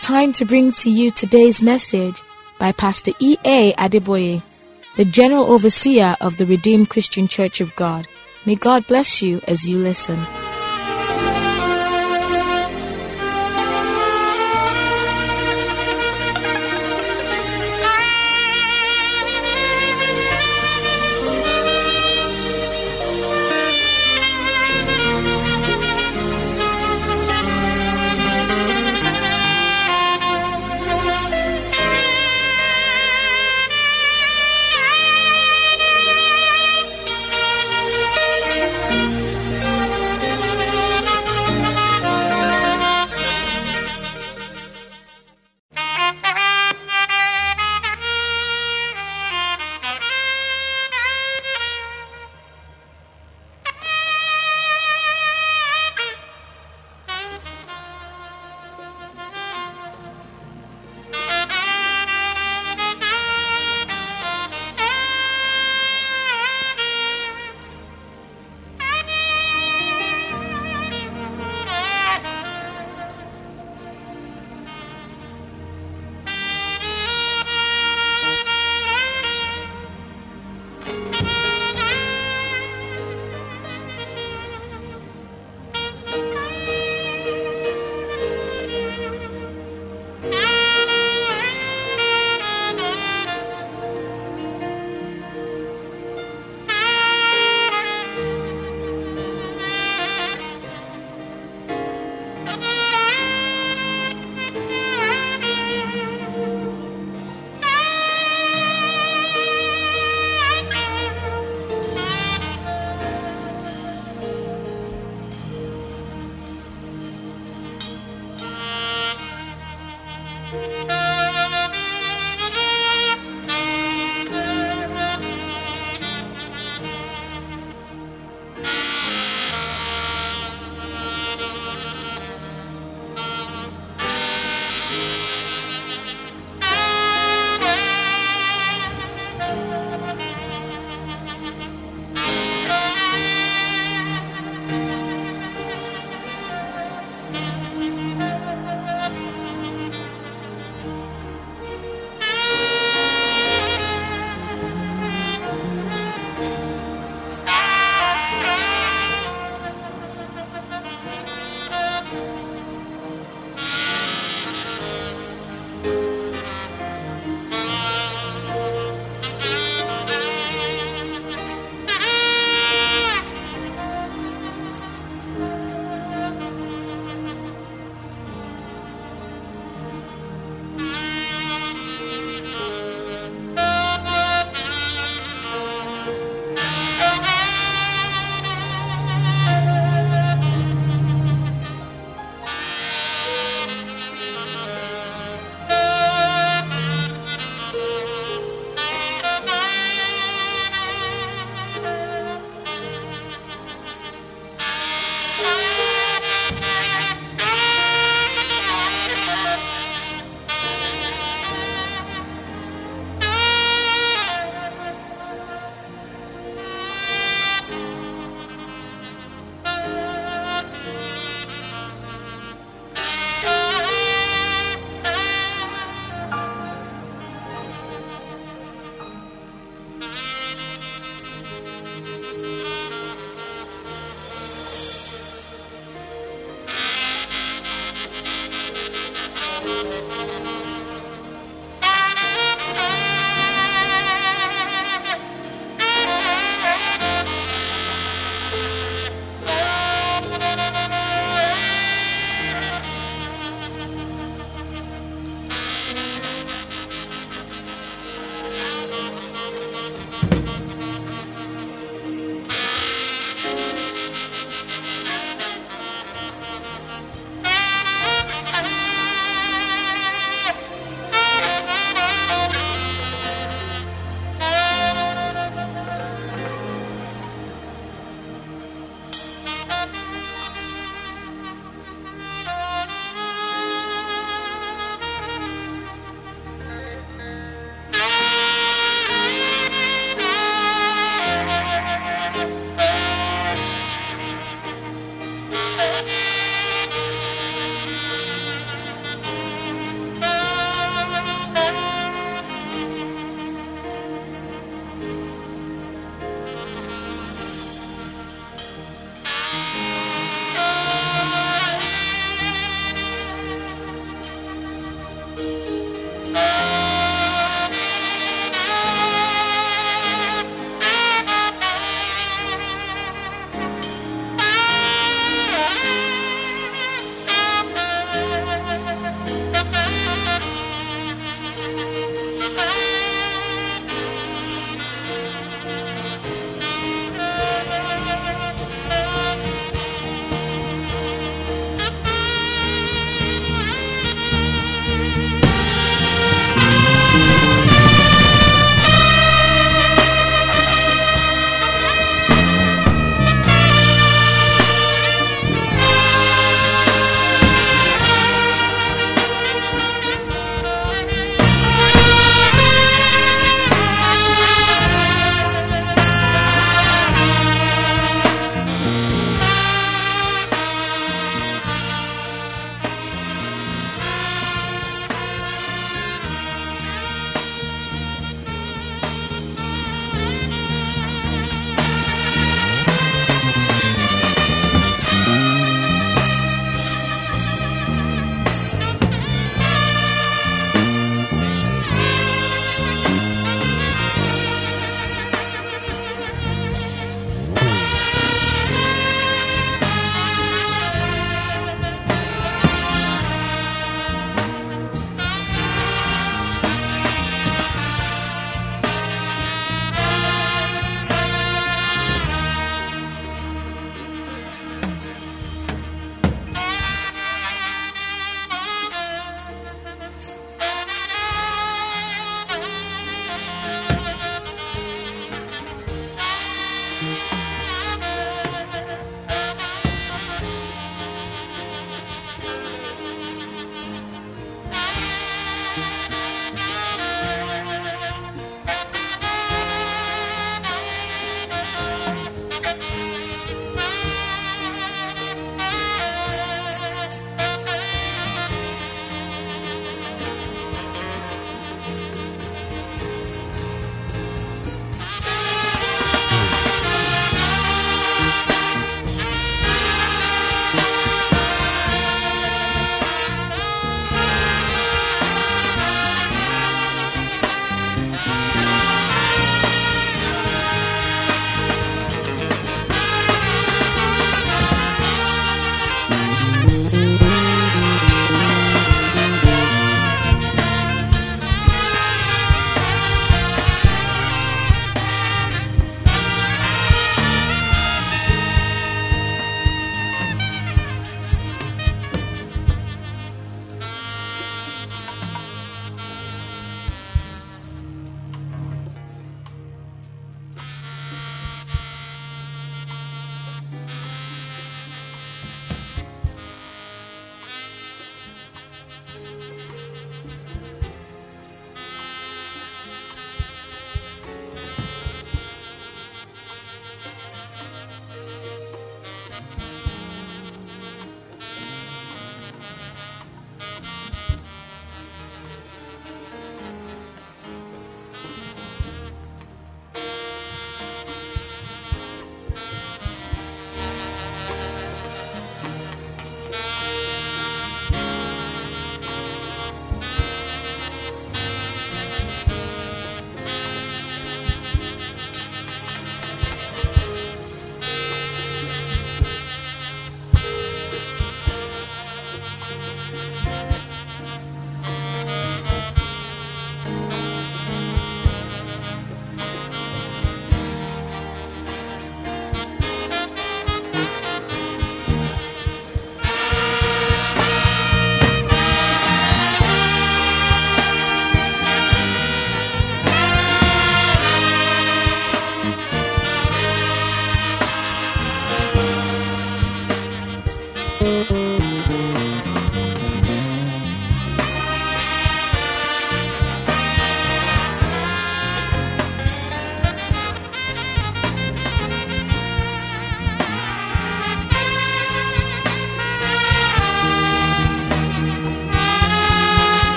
time to bring to you today's message by Pastor E.A. Adeboye, the General Overseer of the Redeemed Christian Church of God. May God bless you as you listen.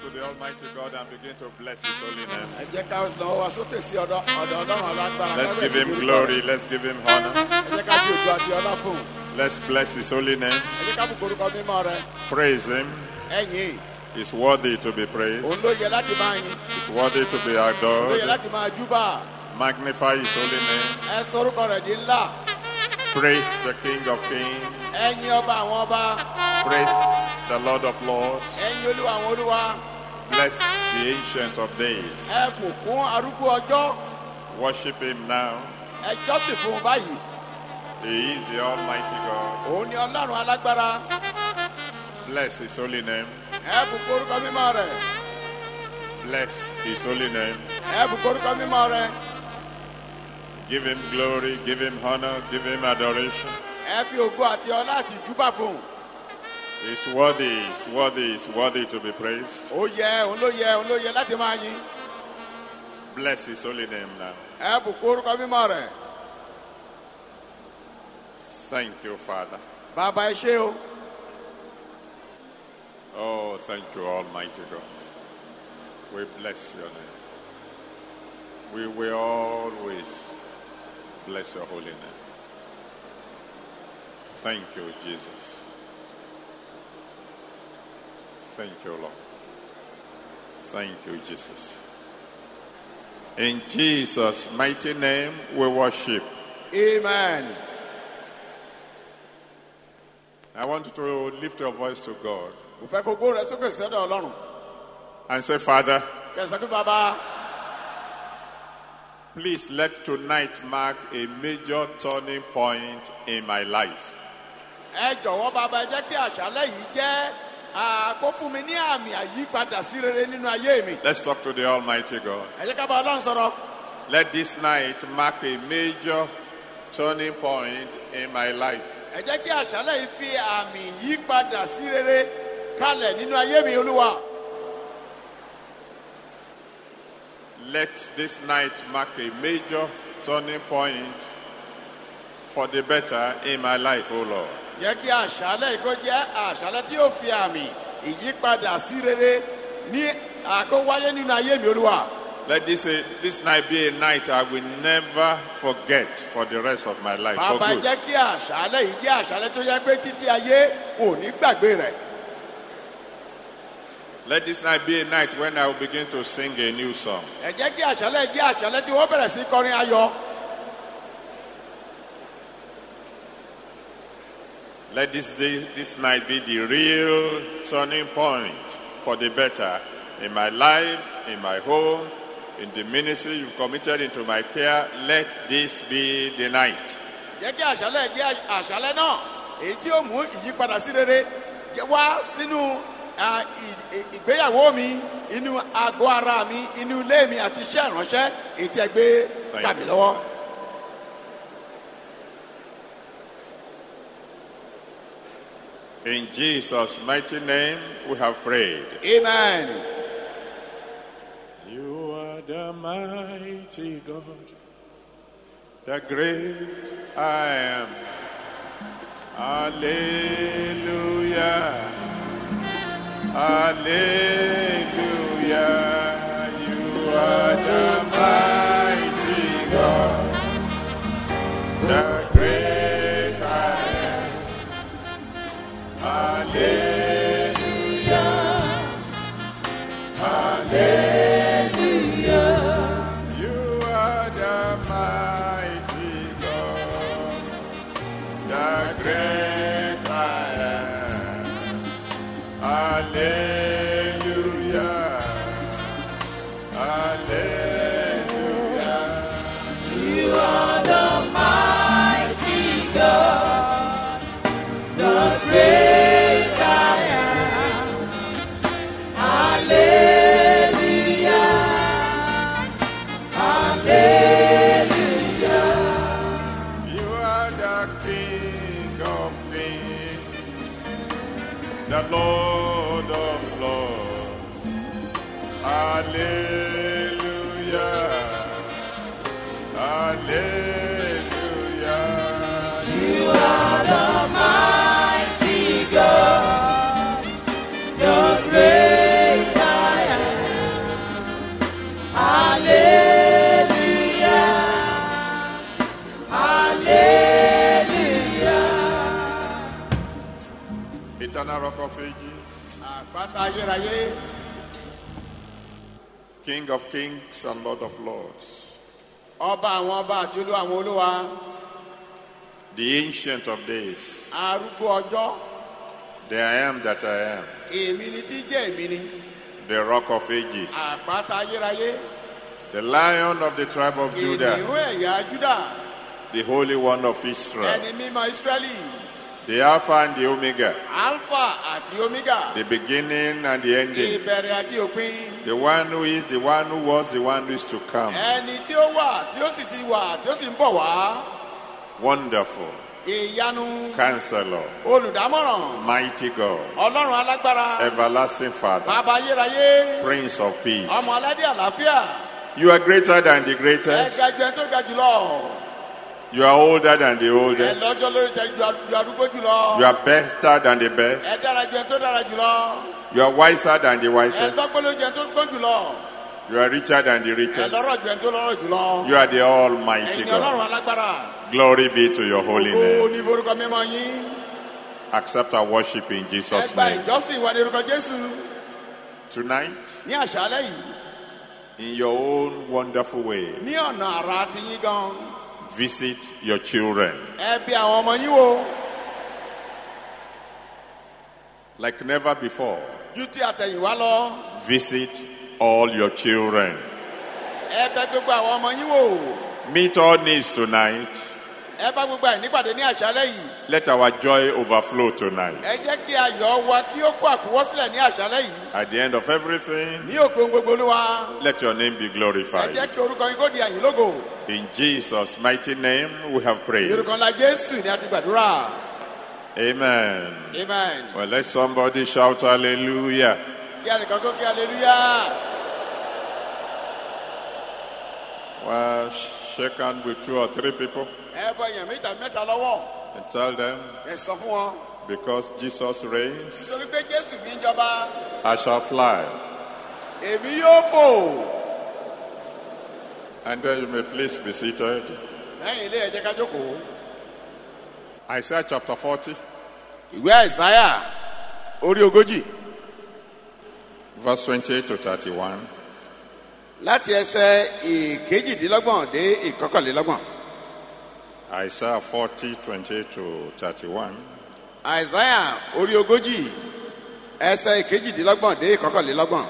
to the Almighty God and begin to bless His holy name. Ẹ jẹ́ ká lọ wá sókè sí ọ̀dọ̀ Ọlọ́run alágbára. Let's give Him glory. Let's give Him honor. Ẹ jẹ́ ká fi ògo àti ọlá fún un. Let's bless His holy name. Ẹ jẹ́ ká bùkún orúkọ mímọ́ rẹ̀. Praise Him. Ẹ̀yìn. He's worthy to be praised. Òun ló yẹ láti máa yìn. He's worthy to be Òun ló yẹ adored. láti máa júbà. Magnify His holy name. Ẹ sọ orúkọ rẹ̀ di ńlá. Praise the King of Kings. Ẹ̀yin ọba àwọn ọba. Praise the Lord of Lords. Ẹ̀yin olúwa àwọn olúwa. Bless the Ancient of Days. Ẹ bùkún arúgbó ọjọ́. Worship Him now. Ẹ jọ́sìn fún un báyìí. He is the Almighty God. Òun ni Ọlọ́run alágbára. Bless His holy name. Ẹ bùkún orúkọ mímọ́ rẹ̀. Bless His holy name. Ẹ bùkún orúkọ mímọ́ rẹ̀. Give Him glory, give Him honor, give Him adoration. Ẹ fi ògo àti ọlá àti ìjúbà fún un. He's worthy, He's worthy, He's worthy to be praised. Ó yẹ, òun ló yẹ láti máa yìn. Bless His holy name now. Ẹ bùkún orúkọ mímọ́ rẹ̀. Thank you, Father. Bàbá ẹ ṣé o. Oh, thank you, Almighty God. We bless your name. We will always bless your holy name. Thank you, Jesus. Thank you, Lord. Thank you, Jesus. In Jesus' mighty name, we worship. Amen. I want you to lift your voice to God Mo fẹ́ kó gbó rẹ̀ sókè sọ́dọ̀ Ọlọ́run. and say, Father, Kẹ̀sán kí bàbá. please let tonight mark a major turning point in my life. Ẹ jọ̀wọ́ bàbá ẹ jẹ́ kí àṣálẹ́ yìí jẹ́ kó fún mi ní àmì àyípadà sí rere nínú ayé mi. Let's talk to the Almighty God. Ẹ jẹ́ ká bá Ọlọ́run sọ̀rọ̀. Let this night mark a major turning point in my life. Ẹ jẹ́ kí àṣálẹ́ yìí fi àmì ìyípadà sí rere kalẹ̀ nínú ayé mi Olúwa. Let this night mark a major turning point for the better in my life, O Lord. Jẹ́ kí àṣálẹ́ yìí kó jẹ́ àṣálẹ́ tí yóò fi àmì ìyípadà sí rere ní àkówáyé nínú ayé mi Olúwa. Let this night be a night I will never forget for the rest of my life. For Bàbá good. jẹ́ kí àṣálẹ́ yìí jẹ́ àṣálẹ́ tó yẹ pé títí ayé ò ní gbàgbé rẹ̀. Let this night be a night when I will begin to sing a new song. Ẹ jẹ́ kí àṣálẹ́ yìí jẹ́ àṣálẹ́ tí wọ́n bẹ̀rẹ̀ sí kọrin ayọ̀. Let this night be the real turning point for the better in my life, in my home, in the ministry you've committed into my care. Let this be the night. Jẹ́ kí àṣálẹ́ jẹ́ àṣálẹ́ náà èyí tí ó mú ìyípadà sí rere wá sínú ìgbéyàwó mi, inú àgọ́ ara mi, inú ilé mi àti iṣẹ́ ìránṣẹ́ èyí tí ẹ gbé tàbí lọ́wọ́. In Jesus' mighty name we have prayed. Amen. You are the mighty God, the great I am. Hallelujah. Hallelujah. You are the mighty God, the great I am. Hallelujah. Hallelujah. You are the mighty God, the great I am. Hallelujah. Hallelujah. You are the mighty God, the great I am. Hallelujah. Hallelujah. You are the King of Kings, the Lord of Lords. Hallelujah. Hallelujah. You are the mighty God, the great I Rock of Ages, àpáta ayérayé, King of Kings and Lord of Lords, ọba àwọn ọba àti olú àwọn olúwa, the Ancient of Days, arúgbó ọjọ́, the I am that I am, èmi ni tí jẹ́ èmi ni, the Rock of Ages, àpáta ayérayé, the Lion of the tribe of Judah, kìnìún ẹ̀yà Júdà, the Holy One of Israel, ẹni mímọ́ Ísírẹ́lì, the Alpha and the Omega, Alpha àti Omega, the beginning and the ending, ìbẹ̀rẹ̀ àti òpin, the one who is, the one who was, the one who is to come. ẹni tí ó wà, tí ó sì ti wà, tí ó sì ń bọ̀ wá, Wonderful, ìyanu, Counselor, olùdámọ̀ràn, Mighty God, ọlọ́run alágbára, Everlasting Father, bàbá ayérayé, Prince of Peace. ọmọ aládé àlàáfíà, You are greater than the greatest. ẹ̀ka ju ẹni tó ga jùlọ, You are older than the ẹ oldest. lọ́jọ́ lórí tẹ ju arúgbó jùlọ, You are better than the best. ẹ dára ju ẹni tó dára jùlọ, You are wiser than the ẹ wisest. lọ́gbọ́n lójú ẹni tó gbọ́n jùlọ, You are richer than the ẹ richest. lọ́rọ̀ ju ẹni tó lọ́rọ̀ jùlọ, You are the Almighty ẹ̀yin ni God. ọlọ́run alágbára, Glory be to your holy gbogbo name. ní forúkọ mímọ́ yín, Accept our worship in ẹ Jesus' gba name. ìjọsìn wa ní orúkọ Jésù Tonight, ní àṣálẹ́ yìí, in your own wonderful way, ní ọ̀nà àrà ti yín gan, visit your children. ẹ bí àwọn ọmọ yín wò, Like never before, ju ti àtẹ̀yìnwá lọ, visit all your children. ẹ bẹ̀ gbogbo àwọn ọmọ yín wò, Meet all needs tonight. ẹ bá gbogbo ẹ̀ nípàdé ní àṣálẹ́ yìí, Let our joy overflow tonight. ẹ jẹ́ kí ayọ̀ wa kí ó kó àkúwọ́sílẹ̀ ní àṣálẹ́ yìí, At the end of everything, ní òpin gbogbo olúwa, let your name be ẹ glorified. jẹ́ kí orúkọ yín kó di àyìn lógo, In Jesus' mighty name we have prayed. orúkọ ńlá Jésù ni a ti gbàdúrà, Amen. amen. Well, let somebody shout hallelujah. Kí ẹnìkan kó kí hallelujah, Well, shake hands with 2 or 3 people ẹ bọ èèyàn méjì tàbí mẹ́ta lọ́wọ́, and tell them, ẹ sọ fún wọn, because Jesus reigns, nítorí pé Jésù ní í jọba, I shall fly. èmi yóò fò, And then you may please be seated. lẹ́yìn ilé ẹ jẹ́ ká jókòó. Isaiah chapter 40, Ìwé Àìsáyà orí ogójì verse 28 to 31. láti ẹsẹ̀ ìkejìdínlọ́gbọ̀n dé ìkọkànlélọ́gbọ̀n. Isaiah 40, 28 to 31. Àìsáyà orí ogójì ẹsẹ̀ ìkejìdínlọ́gbọ̀n dé ìkọkànlélọ́gbọ̀n.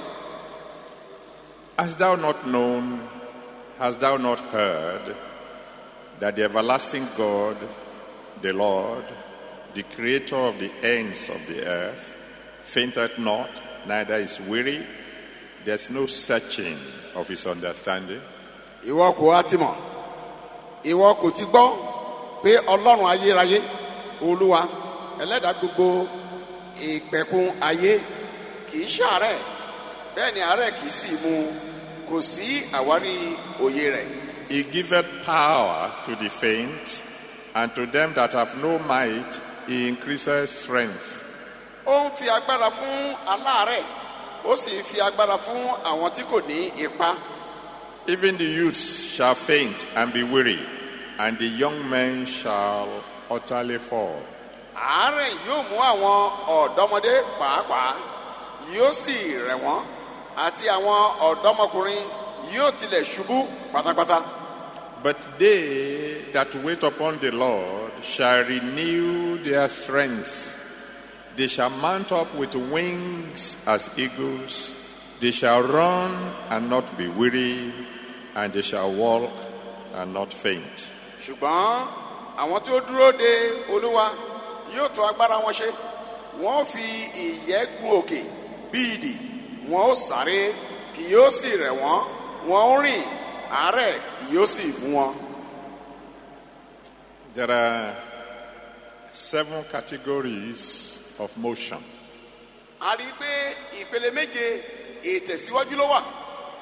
Hast thou not known, hast thou not heard, that the everlasting God, the Lord, the creator of the ends of the earth, fainteth not, neither is weary? There's no searching of his understanding. Ìwọ kò wá ti mọ̀, ìwọ kò ti gbọ́ pé Ọlọ́run ayérayé, Olúwa, ẹlẹ́dàá gbogbo ìpẹ̀kun ayé kì í ṣàárẹ̀, bẹ́ẹ̀ ni àárẹ̀ kì í sì mú, kò sí àwárí òye rẹ̀. He giveth power to the faint, and to them that have no might, he increaseth strength. Ó ń fi agbára fún aláàárẹ̀, ó sì fi agbára fún àwọn tí kò ní ipá. Even the youths shall faint and be weary, and the young men shall utterly fall. Àárẹ̀ yóò mú àwọn ọ̀dọ́mọdé pàápàá, yóò sì rẹ̀ wọ́n, àti àwọn ọ̀dọ́mọkùnrin yóò tilẹ̀ ṣubú pátápátá. But they that wait upon the Lord shall renew their strength. They shall mount up with wings as eagles. They shall run and not be weary, and they shall walk and not faint. Ṣùgbọ́n àwọn tí ó dúró de Olúwa yóò tún agbára wọn ṣe. Wọ́n fi ìyẹ́ gun òkè bí idì. Wọ́n ó sáré, kì yóò sì rẹ̀ wọ́n. Wọ́n ó rìn, àárẹ̀ kì yóò sì mú wọn. There are 7 categories of motion. A rí i pé ìpele méje ìtẹ̀síwájú ló wà.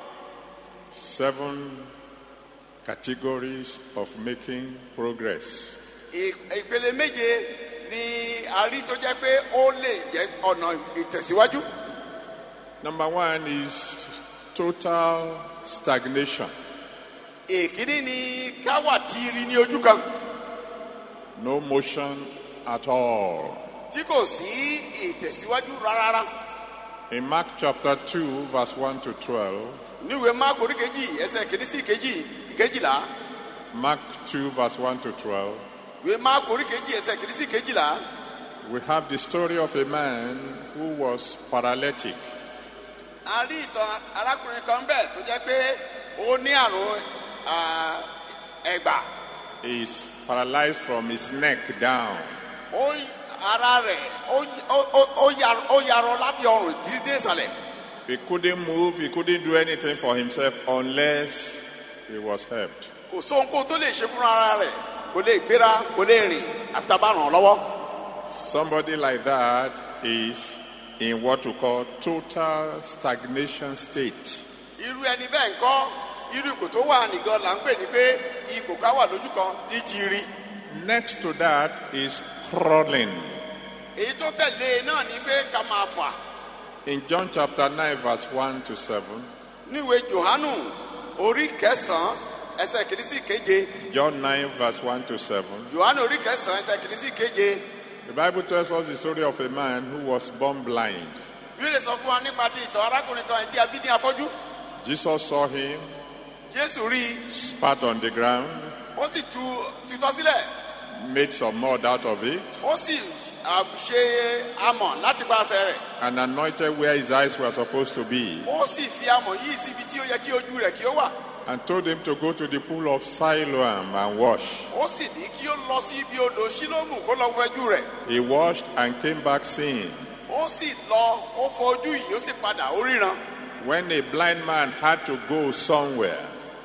7 categories of making progress. Ìpele méje ni a rí tó jẹ́ pé ó lè jẹ́ ọ̀nà ìtẹ̀síwájú. Number 1 is total stagnation. Èkíní ni ká wà tíírí ní ojú kan. No motion at all. tí kò sí ìtẹ̀síwájú rárá. In Mark chapter 2, verse 1 to 12, níwèé Máàkù orí kejì ẹsẹ̀ kìíní sí ìkejìlá. Mark 2, verse 1 to 12, ìwé Máàkù orí kejì ẹsẹ̀ kìíní sí ìkejìlá. we have the story of a man who was paralytic. A rí ìtàn arákùnrin kan bẹ́ẹ̀ tó jẹ́ pé ó ní àrùn ẹ̀gbà. He is paralyzed from his neck down. Ara rẹ̀ ó yarọ láti ọrùn dídé ìsàlẹ̀. He couldn't move, he couldn't do anything for himself unless he was helped. Kò sóhunkóhun tó lè ṣe fún ara rẹ̀, kò lè gbéra, kò lè rìn, àfi tá a bá ràn án lọ́wọ́. Somebody like that is in what we call total stagnation state. Irú ẹni bẹ́ẹ̀ ńkọ́, irú ipò tó wà nìkan là ń pè ní pé ipò ká wà lójú kan ní ti rí. Next to that is crawling. Èyí tó tẹ̀lé náà ni pé ká máa fà. In John chapter 9, verse 1 to 7, Níwèé Jòhánù orí kẹsàn-án ẹsẹ̀ kìíní sí ìkeje. John 9, verse 1 to 7, Jòhánù orí kẹsàn-án ẹsẹ̀ kìíní sí ìkeje. the Bible tells us the story of a man who was born blind. Bíbélì sọ fún wa nípa ti ìtàn arákùnrin kan tí a bí ní afọ́jú. Jesus saw him, Jésù rí i, spat on the ground, ó sì tutọ́ sílẹ̀. made some mud out of it, Ó sì ṣe amọ̀ láti pàṣẹ rẹ̀. and anointed where his eyes were supposed to be, Ó sì fi amọ̀ yìí síbi tí ó yẹ kí ojú rẹ̀ kí ó wà. and told him to go to the pool of Siloam and wash. Ó sì ní kí ó lọ sí ibi odò Ṣílómù kó lọ wẹjú rẹ̀. He washed and came back seeing. Ó sì lọ, ó fọ ojú yìí, ó sì padà, ó ríran. When a blind man had to go somewhere,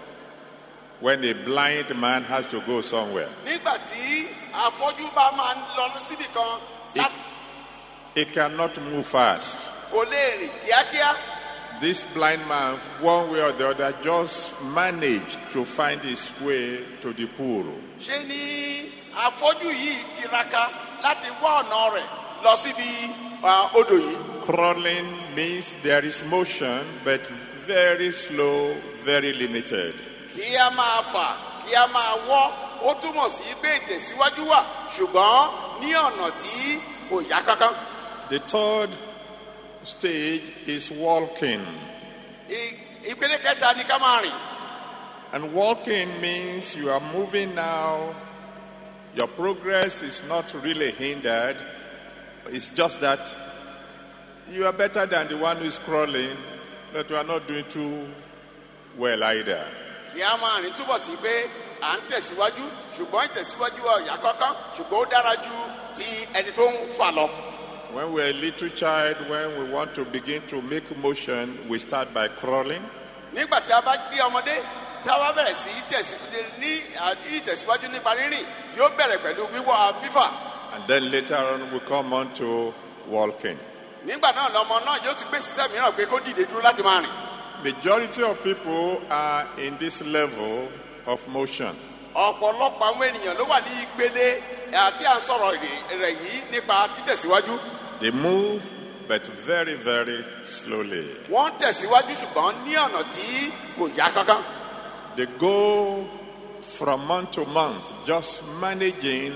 when a blind man has to go somewhere, Nígbà tí afọ́jú bá máa ń lọ síbì kan láti he cannot move fast. kò lè rìn kíákíá. This blind man, one way or the other, just managed to find his way to the pool. Ṣé ni afọ́jú yìí tiraka láti wá ọ̀nà rẹ̀ lọ síbi odò yìí. Crawling means there is motion, but very slow, very limited. Kí a máa fà, kí a máa wọ́, ó túmọ̀ sí pé ìtẹ̀síwájú wà, ṣùgbọ́n ní ọ̀nà tí kò yá kánkán. The third stage is walking. Ìpele kẹta ni ká máa rìn. And walking means you are moving now. Your progress is not really hindered. It's just that you are better than the one who is crawling, but you are not doing too well either. Kí a máa rìn túbọ̀ sí pé à ń tẹ̀síwájú, ṣùgbọ́n ìtẹ̀síwájú wa ò yá kánkán, ṣùgbọ́n ó dára ju ti ẹni tó ń fà lọ. When we're a little child, when we want to begin to make motion, we start by crawling. Nígbà tí a bá gbé ọmọdé, tí a bá bẹ̀rẹ̀ sí ìtẹ̀síwájú nípa rírìn, yóò bẹ̀rẹ̀ pẹ̀lú wíwọ́ fífà. And then later on, we come on to walking. Nígbà náà lọmọ náà yóò tún gbé sísẹ́ mìíràn pé kó dìde dúró láti máa rìn. Majority of people are in this level of motion. Ọ̀pọ̀lọpọ̀ àwọn ènìyàn ló wà ní ìpele tí a ń sọ̀rọ̀ rẹ̀ yìí nípa títẹ̀síwájú. They move, but very, very slowly. Wọ́n tẹ̀síwájú ṣùgbọ́n ní ọ̀nà tí kò yá kánkán. They go from month to month, just managing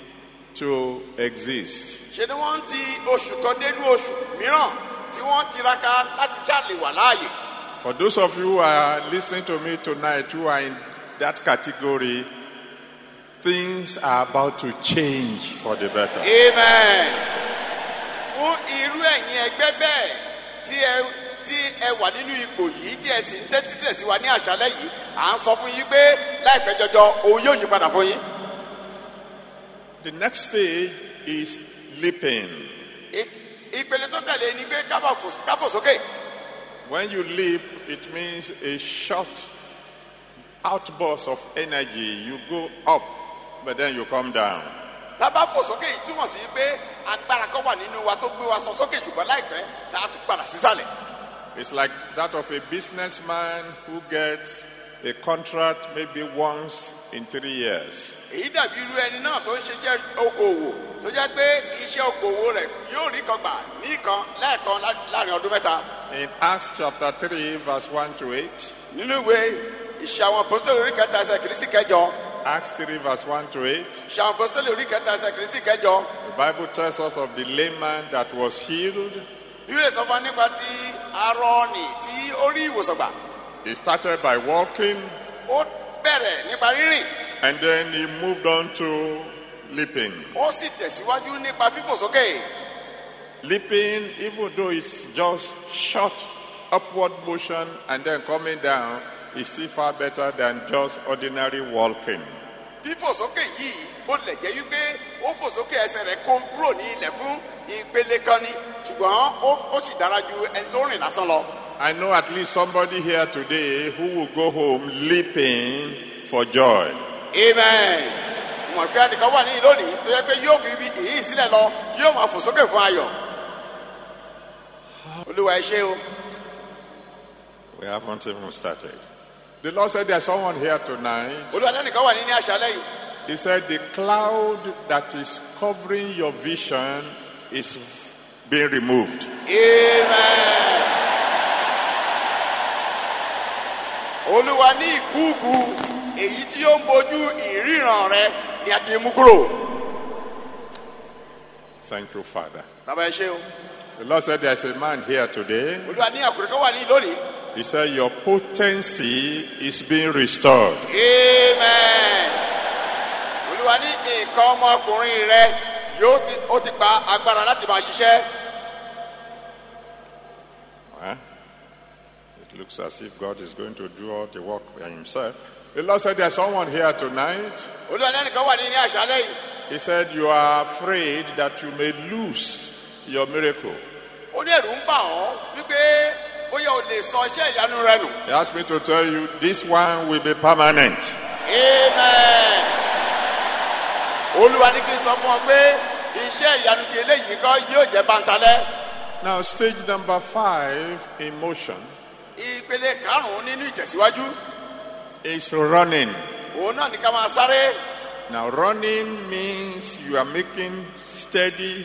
to exist. Ṣé ni wọ́n ti oṣù kan dénú oṣù mìíràn tí wọ́n tiraka láti ṣàlè wà láàyè. For those of you who are listening to me tonight who are in that category, things are about to change for the better. Amen. Fún irú ẹ̀yin ẹgbẹ́ bẹ́ẹ̀ tí ẹ wà nínú ipò yìí tí ẹ sì ń tẹ́tí wa ní àṣálẹ́ yìí, à ń sọ fún yín pé láìpẹ́ jọjọ òun yóò yí padà fún yín. The next stage is leaping. Ìpele tó tẹ̀lé ni pé ká fò sókè. When you leap, it means a short outburst of energy. You go up, but then you come down. Tá a bá fò sókè túmọ̀ sí pé agbára kan wà nínú wa tó gbé wa sọ sókè ṣùgbọ́n láìpẹ́ tá a tún padà sísàlẹ̀. It's like that of a businessman who gets a contract maybe once in 3 years. Èyí dàbí irú ẹni náà tó ń ṣiṣẹ́ okòwò tó jẹ́ pé iṣẹ́ okòwò rẹ̀ yóò rí kan gbà ní lẹ́ẹ̀kan láàrin ọdún mẹ́ta. In Acts chapter 3, verse 1 to 8, Nínú ìwé Ìṣe àwọn Apostoli orí kẹta ẹsẹ̀ kìíní sí kẹjọ. Acts 3 verse 1 to 8. ṣàwọn apostoli orí kẹta ẹsẹ̀ kìíní sí kẹjọ. The Bible tells us of the lame man that was healed. bíbélì sọ fún wa nípa ti arọ́ọ̀nì tí ó rí ìwòsàn gbà. He started by walking ó bẹ̀rẹ̀ nípa rírìn. and then he moved on to leaping. ó sì tẹ̀síwájú nípa fífò sókè. Leaping, even though it's just short upward motion and then coming down, is still far better than just ordinary walking. fífò sókè yìí ó lè jẹ́ wípé ó fò sókè ẹsẹ̀ rẹ̀ kó kúrò ní ilẹ̀ fún ìpele kan ni ṣùgbọ́n ó sì dára ju ẹni tó rìn lásán lọ. I know at least somebody here today who will go home leaping for joy. Amen. Mo mọ̀ pé ẹnìkan wà ní lónìí tó yẹ pé yóò fi ibi ìyí sílẹ̀ lọ yóò máa fò sókè fún ayọ̀. Olúwa ẹ ṣé o. We haven't even started. The Lord said there's someone here tonight. Olúwa ẹnìkan wà ní àṣálẹ́ yìí. He said the cloud that is covering your vision is being removed. Amen. Olúwa ní ìkúùkù èyí tí ó ń bojú ìríran rẹ ni a ti mú kúrò. Thank you, Father. Bàbá ẹ ṣé o. The Lord said there's a man here today. Olúwa ní àkùrẹ́ kan wà ní lónìí. He said your potency is being restored. Amen. Olúwa ní nǹkan ọmọkùnrin rẹ ó ti gba agbára láti máa ṣiṣẹ́. It looks as if God is going to do all the work by himself. The Lord said there's someone here tonight. Olúwa ní ẹnìkan wà ní àṣálẹ́ yìí. He said you are afraid that you may lose your miracle. Ó ní ẹ̀rù ń bà ọ́ wípé bóyá o lè sọ iṣẹ́ ìyanu rẹ nù. He asked me to tell you this one will be permanent. Amen. Olúwa ní kí n sọ fún ọ pé iṣẹ́ ìyanu ti eléyìí kan yóò jẹ́ bántalẹ́. Now stage number 5 in motion Ìpele karùn-ún nínú ìtẹ̀síwájú. is running. Òun náà ní ká máa sáré. Now running means you are making steady,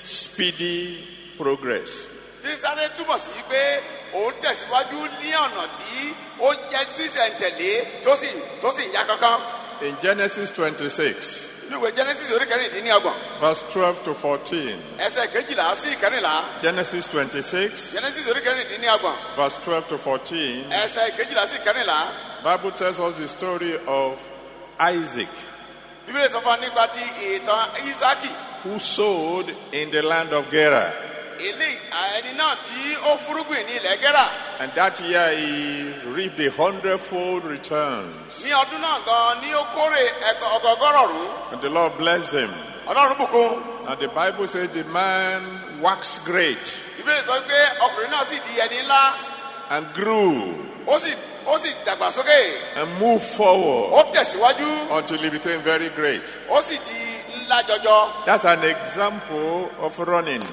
speedy progress. Sísáré túmọ̀ sí pé òun tẹ̀síwájú ní ọ̀nà tí ó jẹ́ sísẹ̀ntẹ̀lé tó sì yá kankan. In Genesis 26, Inú ìwé Genesis orí kẹrìndínlọ́gbọ̀n. verse 12 to 14. Ẹsẹ̀ kejìlá sí ìkẹrìnlá. Genesis 26, Genesis orí kẹrìndínlọ́gbọ̀n. verse 12 to 14. Ẹsẹ̀ kejìlá sí ìkẹrìnlá. Bible tells us the story of Isaac, Bíbélì sọ fún wa nípa ti ìtàn Ísákì. who sowed in the land of Gerar. Eléyìí ẹni náà tí ó fúrúgbìn ní ilẹ̀ Gẹ́rà. And that year he reaped 100-fold returns. Ní ọdún náà gan ni ó kórè ọgọgọ́rọ̀rún. And the Lord blessed him. Ọlọ́run bùkún. And the Bible says the man waxed great Bíbélì sọ pé ọkùnrin náà sì di ẹni ńlá. and grew Ó sì dàgbàsókè. and moved forward Ó tẹ̀síwájú. until he became very great. Ó sì di ńlá jọjọ. That's an example of running.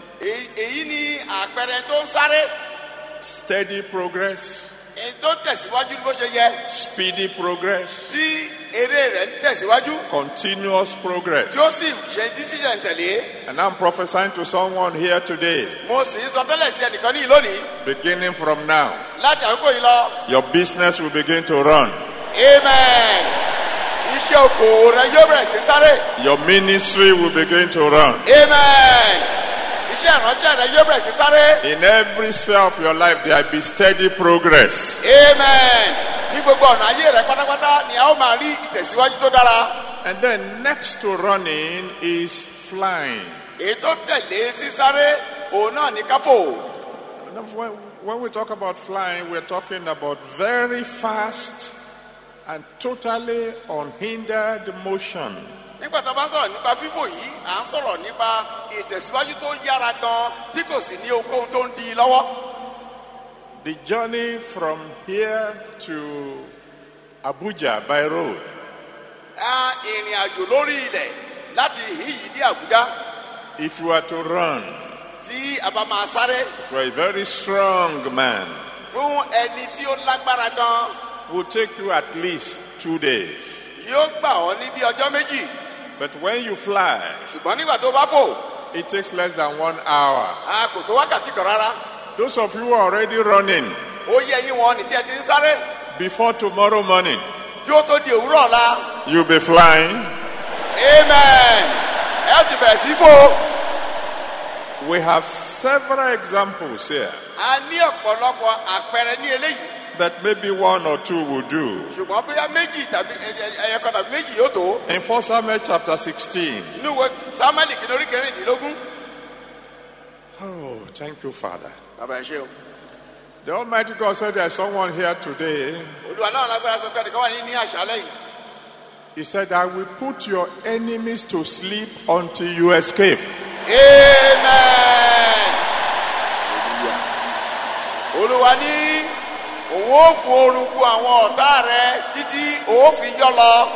Èyí ni àpẹẹrẹ tó ń sáré. Steady progress, Èyí tó tẹ̀síwájú bó ṣe yẹ. speedy progress, Tí eré rẹ̀ ń tẹ̀síwájú. continuous progress. Tí ó sì ṣe dísíjẹ̀ ń tẹ̀lé. And I'm prophesying to someone here today, Mo sì ń sọ tẹ́lẹ̀ sí ẹnìkan ní lónìí. beginning from now, Láti àkókò yìí lọ. your business will begin to run. Amen. Iṣẹ́ okòwò rẹ yóò bẹ̀rẹ̀ sí sáré. Your ministry will begin to run. Amen. Iṣẹ́ ìránṣẹ́ rẹ yóò bẹ̀rẹ̀ sí sáré. In every sphere of your life, there will be steady progress. Amen. Ní gbogbo ọ̀nà ayé rẹ pátápátá ni a ó máa rí ìtẹ̀síwájú tó dára. And then next to running is flying. Èyí tó tẹ̀lé sísáré òun náà ní káfò. When we talk about flying, we're talking about very fast and totally unhindered motion. Nígbà tá a bá ń sọ̀rọ̀ nípa fífò yìí, à ń sọ̀rọ̀ nípa ìtẹ̀síwájú tó yára gan tí kò sì ní ohunkóhun tó ń di i lọ́wọ́. The journey from here to Abuja by road Ìrìn àjò lórí ilẹ̀ láti ìhín yìí dé Àbújá. if you are to run, Tí a bá máa sáré if you are a very strong man, fún ẹni tí ó lágbára gan, will take you at least 2 days. yóò gbà ọ́ ní bí ọjọ́ méjì. But when you fly, Ṣùgbọ́n nígbà tó bá fò, it takes less than 1 hour. a kò tó wákàtí kan rárá. Those of you who are already running, Ó yẹ yín wọn ní tí ẹ ti ń sáré. before tomorrow morning, Kí ó tó di òwúrọ̀ ọ̀la, You'll be flying. Amen. Ẹ ó ti bẹ̀rẹ̀ sí fò. We have several examples here, A ní ọ̀pọ̀lọpọ̀ àpẹẹrẹ ní eléyìí. but maybe one or two will do. Ṣùgbọ́n bóyá méjì tàbí ẹyọkan tàbí méjì yóò tó. In 1 Samuel chapter 16. Inú ìwé Sámúẹ́lì kìíní orí kẹrìndínlógún. Oh, thank you, Father. Bàbá ẹ ṣé o. The Almighty God said there's someone here today. Olúwa náà lágbára sọ pé ẹnìkan wà ní àṣálẹ́ yìí. He said, I will put your enemies to sleep until you escape. Amen. Olúwa ní òun ó fún orúkú àwọn ọ̀tá rẹ títí òun fi yọ lọ.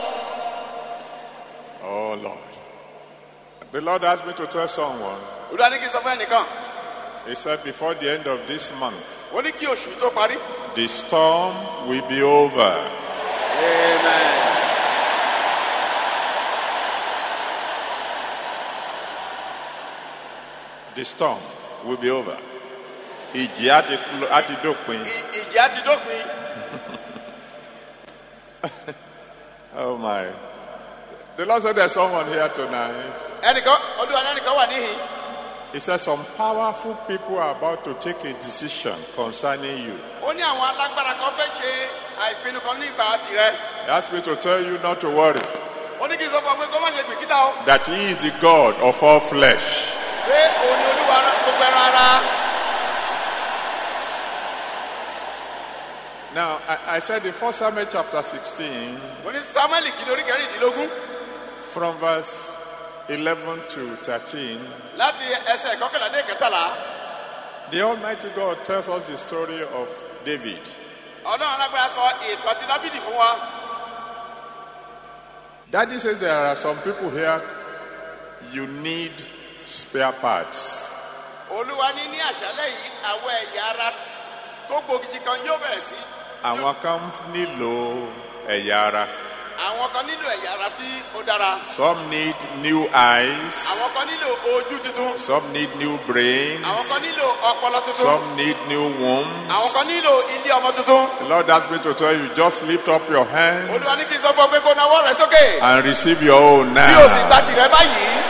Oh, Lord. The Lord asked me to tell someone. Olúwa ní kí n sọ fún ẹnìkan. He said, before the end of this month, Ó ní kí oṣù tó parí. the storm will be over. Amen. The storm will be over. Ìjì á ti dópin. Ìjì á ti dópin. Oh my. The Lord said there's someone here tonight. Olúwa ní ẹnìkan wà níhìn. He said some powerful people are about to take a decision concerning you. Ó ní àwọn alágbára kan fẹ́ ṣe àìpinnu kan ní ìgbà tirẹ̀. He asked me to tell you not to worry. Ó ní kí n sọ fún ọ pé kó má ṣe gbìkítà o. That he is the God of all flesh. Pé òun ni Olúwa gbogbo ẹran ara. Now, I said in 1 Samuel chapter 16, Ó ní Sámúẹ́lì kìíní orí kẹrìndínlógún. from verse 11 to 13, Láti ẹsẹ̀ kọkànlá dé kẹtàlá. the Almighty God tells us the story of David. Ọlọ́run alágbára sọ ìtàn ti Dábìdì fún wa. Daddy says there are some people here, you need spare parts. Olúwa ní àṣálẹ́ yìí àwọn ẹ̀yà ara tó gbòógì kan yóò bẹ̀rẹ̀ sí. Àwọn kan nílò ẹ̀yà ara. Àwọn kan nílò ẹ̀yà ara tí ó dára. Some need new eyes. Àwọn kan nílò ojú tuntun. Some need new brains. Àwọn kan nílò ọpọlọ tuntun. Some need new wombs. Àwọn kan nílò ilé ọmọ tuntun. The Lord asked me to tell you, just lift up your hands Olúwa ní kí n sọ fún ọ pé kó nawọ́ rẹ sókè. and receive your own Bí o sì now. gba tìrẹ báyìí.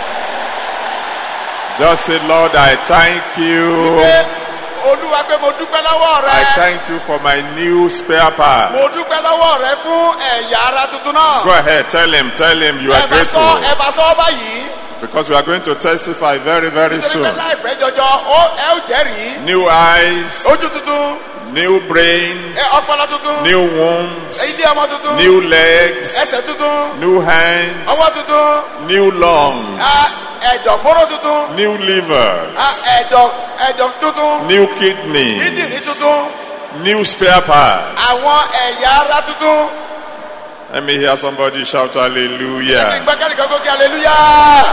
Just say, Lord, I thank you. Pé Olúwa pé mo dúpẹ́ lọ́wọ́ rẹ. I thank you for my new spare part. Mo dúpẹ́ lọ́wọ́ rẹ fún ẹ̀yà ara tuntun náà. Go ahead, tell him you are Ẹ grateful. bá sọ báyìí. Because we are going to testify very, very Nítorí pé soon. láìpẹ́ jọjọ ẹ ó jẹ́rìí. New eyes, Ojú tuntun. new brains, Ọpọlọ tuntun. new wombs, Ilé ọmọ tuntun. new legs, Ẹsẹ̀ tuntun. new hands, Ọwọ́ tuntun. new lungs, Ẹ̀dọ̀fóró tuntun. new livers, Ẹ̀dọ̀ tuntun. new kidneys, Kíndìnrín tuntun. new spare parts. Àwọn ẹ̀yà ara tuntun. Let me hear somebody shout hallelujah. Ìgbẹ́kẹ̀lé kan gòkè hallelujah.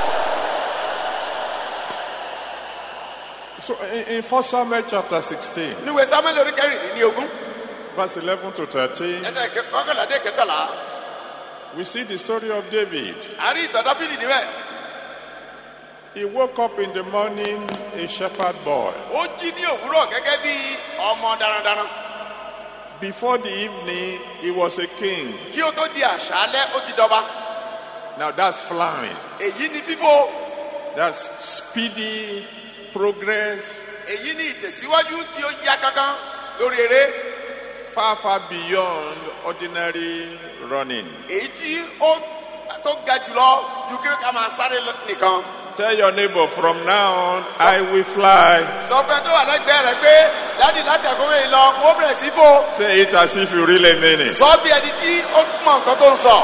So in 1 Samuel chapter 16, Níwèé Sámúẹ́lì orí kẹrìndínlógún. verse 11 to 13, Ẹsẹ̀ kọkànlá dé kẹtàlá. we see the story of David. A rí ìtàn Dáfídì níbẹ̀. He woke up in the morning a shepherd boy. Ó jí ní òwúrọ̀ gẹ́gẹ́ bí ọmọ darandaran. Before the evening, he was a king. Kí ó tó di àṣálẹ́, ó ti dọba. Now that's flying. Èyí ni fífò. That's speedy progress, Èyí ni ìtẹ̀síwájú tí ó yá kankan lórí eré. far, far beyond ordinary running. Èyí tí ó tó ga jùlọ ju kí ká máa sáré nìkan. Tell your neighbor, from now on, I will fly. Sọ pé tó wà lẹ́gbẹ̀ẹ́ rẹ̀ pé dádì láti àkókò yìí lọ, mo bẹ̀rẹ̀ sí fò. Say it as if you really mean it. Sọ bí ẹni tí ó mọ nǹkan tó ń sọ.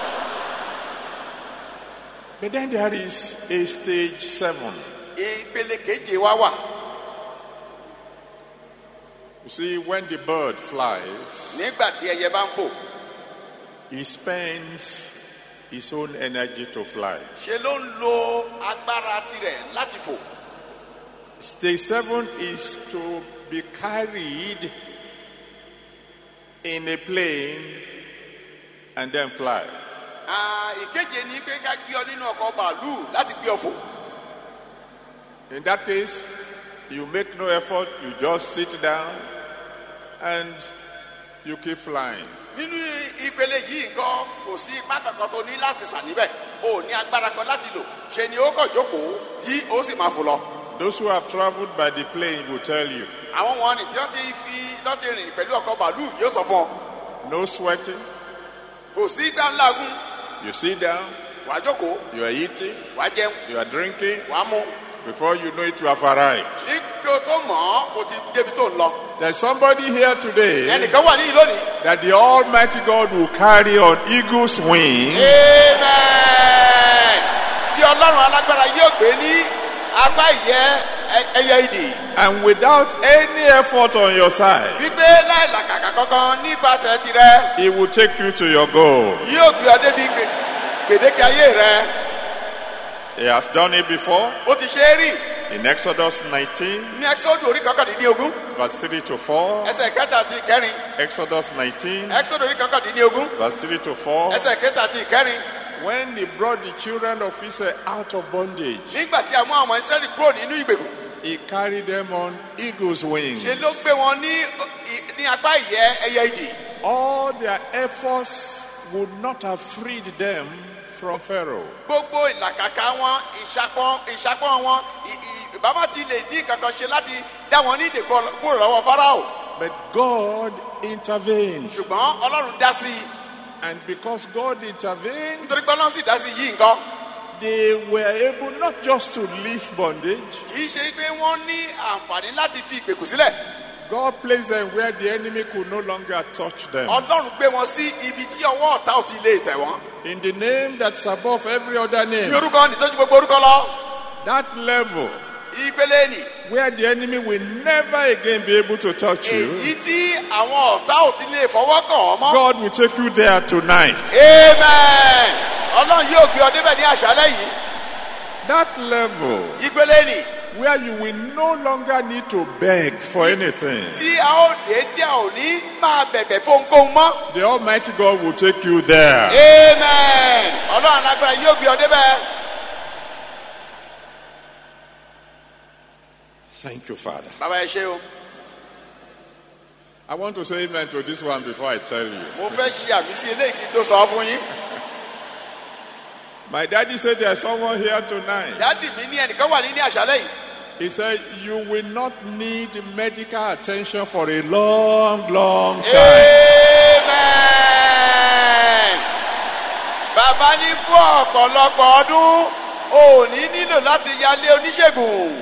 But then there is a stage 7. Ìpele keje wá wà. You see, when the bird flies, Nígbà tí ẹyẹ bá ń fò, he spends his own energy to fly. ṣe ló ń lo agbára tirẹ̀ láti fò. Stage 7 is to be carried in a plane and then fly. Ìkeje ni pé ká gbé ọ nínú ọkọ̀ bàálù láti gbé ọ fò. In that case, you make no effort, you just sit down and you keep flying. nínú ìpele yìí nǹkan kò sí ipá kankan tó ní láti sà níbẹ̀ o ní agbára kan láti lò ṣe ni ó kàn jókòó tí ó sì máa fò lọ. Those who have traveled by the plane will tell you. àwọn wọn ni tí wọ́n ti rìn pẹ̀lú ọkọ̀ bàálù yóò sọ fún ọ. No sweating. kò sí gbà ńlágún. You sit down. wàá jókòó. You are eating. wàá jẹun. You are drinking. wàá mu. Before you know it, you have arrived. ní kí o tó mọ̀ ọ́ o ti débi tó ń lọ. There's somebody here today ẹnìkan wà níyì lónìí. that the Almighty God will carry on eagle's wing. Amen. Tí Ọlọ́run alágbára yóò gbé ní apá ìyẹ́ ẹyẹ idì. And without any effort on your side, wípé láì làkàkà kankan nípa tẹ̀ tirẹ̀. He will take you to your goal. yóò gbé ọ débi gbèdéke ayé rẹ. He has done it before ó ti ṣe é rí. in Exodus 19, ní Ẹ́kísódù orí kọkàndínlógún. verse 3 to 4. ẹsẹ̀ kẹta àti ìkẹrin. Exodus 19, Ẹ́kísódù orí kọkàndínlógún. verse 3 to 4. ẹsẹ̀ kẹta àti ìkẹrin. When He brought the children of Israel out of bondage, nígbà tí àwọn ọmọ Ísírẹ́lì kúrò nínú ìgbèkùn. He carried them on eagle's wings. ṣe ló gbé wọn ní apá ìyẹ́ ẹyẹ idì. All their efforts would not have freed them from Pharaoh. gbogbo ìlàkàkà wọn ìṣàpọn wọn ìbámu ti lè ní kankan ṣe láti dá wọn ní ìdè kúrò lọ́wọ́ Fáráò. But God intervened. ṣùgbọ́n Ọlọ́run dá sí i. And because God intervened, nítorí pé Ọlọ́run sì dá sí i yìí nǹkan. they were able not just to leave bondage, kì í ṣe pé wọ́n ní àǹfààní láti fi ìgbèkùn sílẹ̀. God placed them where the enemy could no longer touch them. Ọlọ́run gbé wọn sí ibi tí ọwọ́ ọ̀tá ò ti lè tẹ̀ wọ́n. In the name that's above every other ní name, orúkọ nìtọ́jú gbogbo orúkọ lọ. that level ìpele nì. where the enemy will never again be able to touch you, èyí tí àwọn ọ̀tá ò ti lè fọwọ́ kàn ọ́ mọ́. God will take you there tonight. Amen. Ọlọ́run yóò gbé ọ débẹ̀ ní àṣálẹ́ yìí. That level ìpele nì. where you will no longer need to beg for anything. tí a ó dé tí a ò ní máa bẹ̀bẹ̀ fún ohunkóhun mọ́. The Almighty God will take you there. Amen. Ọlọ́run alágbára yóò gbé ọ débẹ̀. Thank you, Father. bàbá ẹ ṣé o. I want to say amen to this one before I tell you. mo fẹ́ ṣe àmì sí eléyìí kí n tó sọ fún yín. My daddy said there's someone here tonight. dádì mi ní ẹnìkan wà ní àṣálẹ́ yìí. He said you will not need medical attention for a long, long time. Amen. Bàbá ní fún ọ̀pọ̀lọpọ̀ ọdún ò ní nílò láti yálé oníṣègùn.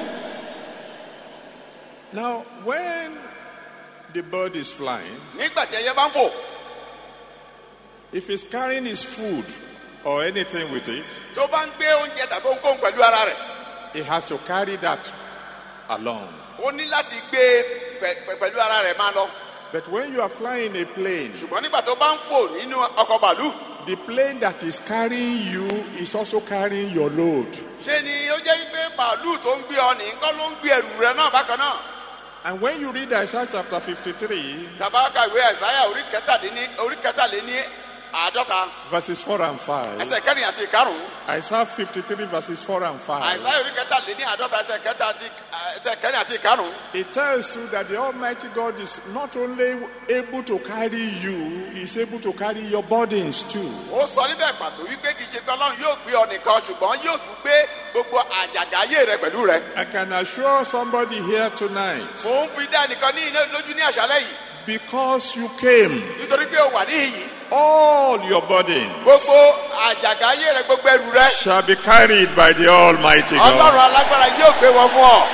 Now, when the bird is flying, nígbà tí ẹyẹ bá ń fò. if he's carrying his food or anything with it, tó bá ń gbé oúnjẹ tàbí ohunkóhun pẹ̀lú ara rẹ̀. he has to carry that along. ó ní láti gbé pẹ̀lú ara rẹ̀ máa lọ. But when you are flying a plane, ṣùgbọ́n nígbà tó bá ń fò nínú ọkọ̀ bàálù. the plane that is carrying you is also carrying your load. ṣé ni ó jẹ́ pé bàálù tó ń gbé ọ nìkan ló ń gbé ẹrù rẹ náà bákan náà. And when you read Isaiah chapter 53, tàbá ka ìwé Àìsáyà orí kẹtàléní àádọ́ta. verses 4 and 5, ẹsẹ̀ kẹrin àti ìkarùn-ún. Isaiah 53 verses 4 and 5, Àìsáyà orí kẹtàléní àádọ́ta ẹsẹ̀ kẹrin àti ìkarùn-ún. it tells you that the Almighty God is not only able to carry you, He's able to carry your burdens too. ó sọ níbẹ̀ pàtó wípé kì í ṣe pé Ọlọ́run yóò gbé ọ nìkan ṣùgbọ́n yóò tún gbé gbogbo àjàgà ayé rẹ pẹ̀lú rẹ. I can assure somebody here tonight, mò ń fi dá ẹnìkan ní iná lójú ní àṣálẹ́ yìí. because you came, nítorí pé o wà níhìn yìí. all your burdens gbogbo àjàgà ayé rẹ gbogbo ẹrù rẹ. shall be carried by the Almighty Ọlọ́run God. alágbára yóò gbé wọn fún ọ.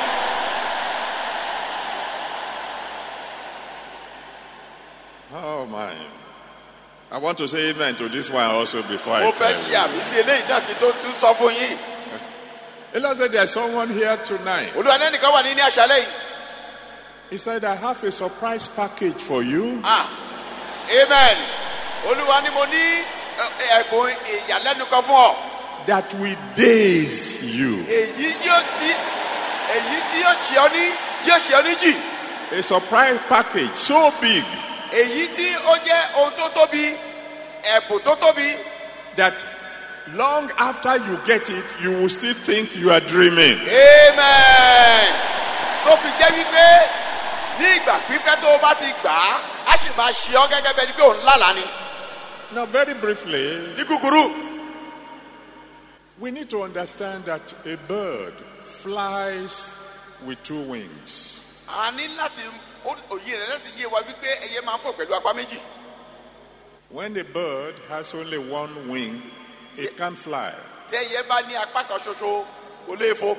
Oh my. I want to say amen to this one also before I mo fẹ́ tell ṣe you. àmì sí eléyìí náà kí n tó tún sọ fún yín. The Lord said there's someone here tonight. Olúwa ní ẹnìkan wà ní àṣálẹ́ yìí. He said, I have a surprise package for you. Amen. Olúwa ní mo ní ẹ̀bùn ìyàlẹ́nu kan fún ọ. That will daze you. èyí tí yóò ṣe ọ ní jì. A surprise package so big èyí tí ó jẹ́ ohun tó tóbi, ẹ̀bùn tó tóbi. that long after you get it, you will still think you are dreaming. Amen. tó fi jẹ́ wípé ní ìgbà pípẹ́ tó o bá ti gbà á sì máa ṣe ọ́ gẹ́gẹ́ bẹ́ẹ̀ ni pé òun lálàá ni. Now, very briefly, ní kúkúrú we need to understand that a bird flies with 2 wings. a ní láti òye rẹ̀ láti yé wa wípé ẹyẹ máa ń fò pẹ̀lú apá méjì. When a bird has only 1 wing, it can't fly. tí ẹyẹ bá ní apá kan ṣoṣo kò lè fò.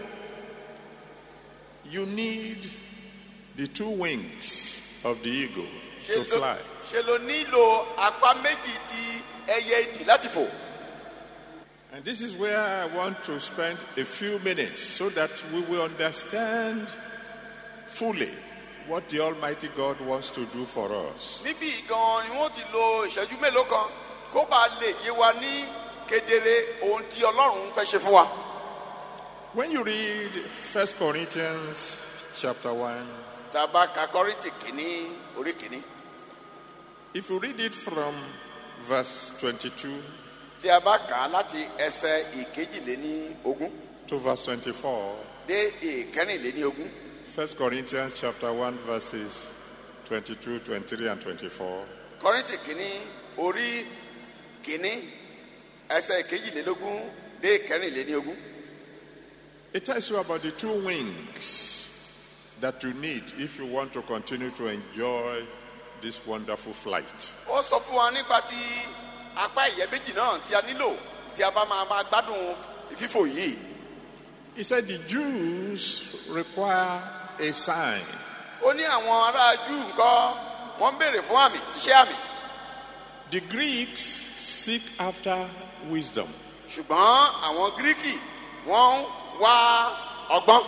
You need the 2 wings of the eagle to fly. ṣe ló nílò apá méjì tí ẹyẹ ìdì láti fò. And this is where I want to spend a few minutes so that we will understand fully what the Almighty God wants to do for us. níbí gan ni wọ́n ti lo ìṣẹ́jú mélòó kan kó bá lè yé wa ní kedere ohun tí Ọlọ́run fẹ́ ṣe fún wa. When you read 1 Corinthians chapter 1, tàbá ka Kọ́ríńtì kìíní orí kìíní. if you read it from verse 22 tí a bá kà á láti ẹsẹ̀ ìkejìléníogún to verse 24, dé ìkẹrìnléníogún. 1 Corinthians chapter 1 verses 22, 23 and 24. Kọ́ríńtì kìíní orí kìíní ẹsẹ̀ ìkejìlélógún dé ìkẹrìnléníogún. It tells you about the 2 wings that you need if you want to continue to enjoy this wonderful flight. ó sọ fún wa nípa ti apá ìyẹ́ méjì náà tí a nílò tí a bá máa gbádùn fífò yìí. He said the Jews require a sign. ó ní àwọn ará Júù nǹkan wọ́n ń béèrè fún àmì iṣẹ́ àmì. The Greeks seek after wisdom. ṣùgbọ́n àwọn Gíríkì wọ́n ń wá ọgbọ́n.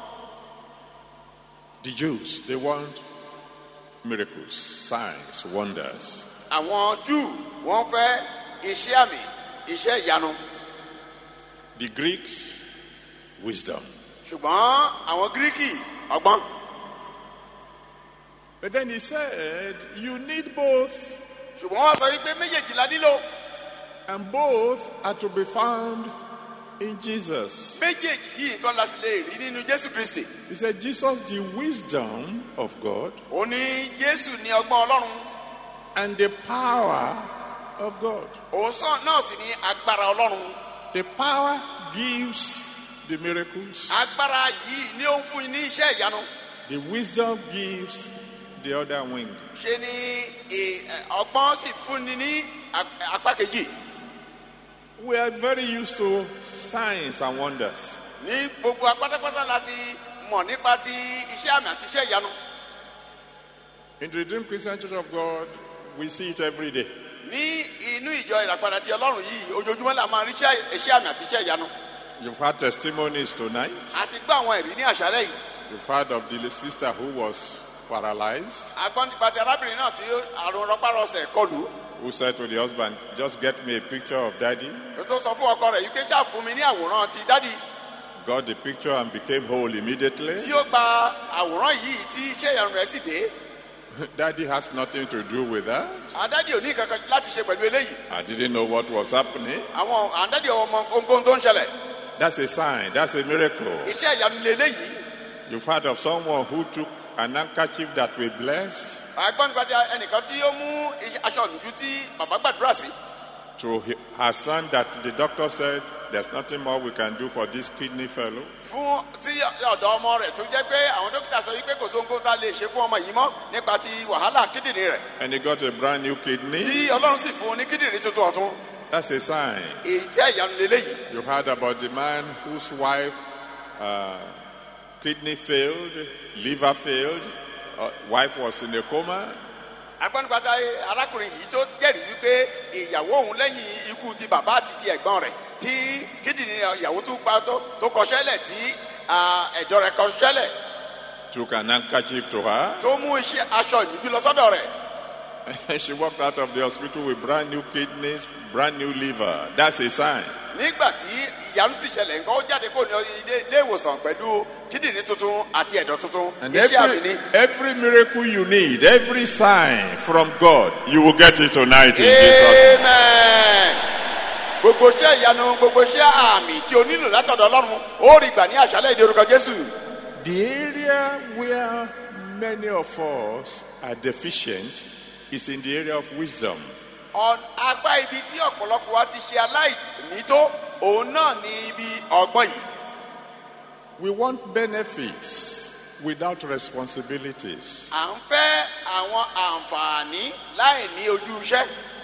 The Jews, they want miracles, signs, wonders. àwọn Júù wọ́n fẹ́ iṣẹ́ àmì iṣẹ́ ìyanu. The Greeks, wisdom. ṣùgbọ́n àwọn Gíríkì ọgbọ́n. But then he said, you need both, ṣùgbọ́n wọ́n sọ wípé méjèèjì la nílò. and both are to be found in Jesus. méjèèjì yìí nǹkan la sì lè rí nínú Jésù Kristi. He said, Jesus, the wisdom of God ó ní Jésù ní ọgbọ́n Ọlọ́run. and the power of God. òun náà sì ní agbára Ọlọ́run. The power gives the miracles. agbára yìí ni ó ń fún ní iṣẹ́ ìyanu. The wisdom gives the other wing. ṣe ni ọgbọ́n sì fún ní apá kejì. We are very used to signs and wonders. ní gbogbo apátápátá láti mọ̀ nípa ti iṣẹ́ àmì àti iṣẹ́ ìyanu. In the Redeemed Christian Church of God, we see it every day. ní inú ìjọ ìràpadà ti Ọlọ́run yìí ojoojúmọ́ la máa rí iṣẹ́ àmì àti iṣẹ́ ìyanu. You've had testimonies tonight. àti gbọ́ àwọn ẹ̀rí ní àṣálẹ́ yìí. You've heard of the sister who was paralyzed, agbọ́n nípa ti arábìnrin náà tí àrùn rọpárọsẹ̀ kọlù. who said to the husband, just get me a picture of daddy. ó tó sọ fún ọkọ rẹ̀ yìí pé ṣáà fún mi ní àwòrán ti dádì. Got the picture and became whole immediately. tí ó gba àwòrán yìí tí iṣẹ́ ìyanu rẹ̀ sì dé. Daddy has nothing to do with that. àdádì ò ní kankan láti ṣe pẹ̀lú eléyìí. I didn't know what was happening. àwọn àdádì ọmọ ohun tó ń ṣẹlẹ̀. That's a sign. That's a miracle. iṣẹ́ ìyanu lélẹ́yìí. You've heard of someone who took an handkerchief that we blessed agbọ́n nípa ti ẹnìkan tí ó mú aṣọ ìnùjú tí bàbá gbàdúrà sí. to her son that the doctor said there's nothing more we can do for this kidney fellow. fún tí ọ̀dọ̀ ọmọ rẹ̀ tó jẹ́ pé àwọn dókítà sọ wípé kò sóhun tá a lè ṣe fún ọmọ yìí mọ́ nípa ti wàhálà kíndìnrín rẹ̀. And he got a brand new kidney. tí Ọlọ́run sì fún un ní kíndìnrín tuntun ọ̀tún. That's a sign. iṣẹ́ ìyanu lélẹ́yìí. You heard about the man whose wife kidney failed, liver failed, wife was in a coma. agbọ́nipata arákùnrin yìí tó jẹ́rìí wípé ìyàwó òun lẹ́yìn ikú ti bàbá àti ti ẹ̀gbọ́n rẹ̀ tí kíndìnrín ìyàwó tó kọṣẹ́lẹ̀ tí ẹ̀dọ̀ rẹ̀ kọṣẹ́lẹ̀. Took an handkerchief to her. tó mú iṣẹ́ aṣọ ìnùjú lọ sọ́dọ̀ rẹ̀. And she walked out of the hospital with brand new kidneys, brand new liver. That's a sign. nígbà tí ìyanu sì ṣẹlẹ̀ nǹkan ó jáde kó ní ilé ìwòsàn pẹ̀lú kíndìnrín tuntun àti ẹ̀dọ̀ tuntun. And iṣẹ́ àmì ni. every miracle you need, every sign from God, you will get it tonight in Jesus' name. Amen. gbogbo iṣẹ́ ìyanu gbogbo iṣẹ́ àmì tí o nílò látọ̀dọ̀ Ọlọ́run ó rí gbà ní àṣálẹ́ ìdí orúkọ Jésù. The area where many of us are deficient is in the area of wisdom. Agbá ibi tí ọ̀pọ̀lọpọ̀ wa ti ṣe aláìní tó, òun náà ni ibi ọgbọ́n yìí. We want benefits without responsibilities. À ń fẹ́ àwọn àǹfààní láì ní ojú iṣẹ́.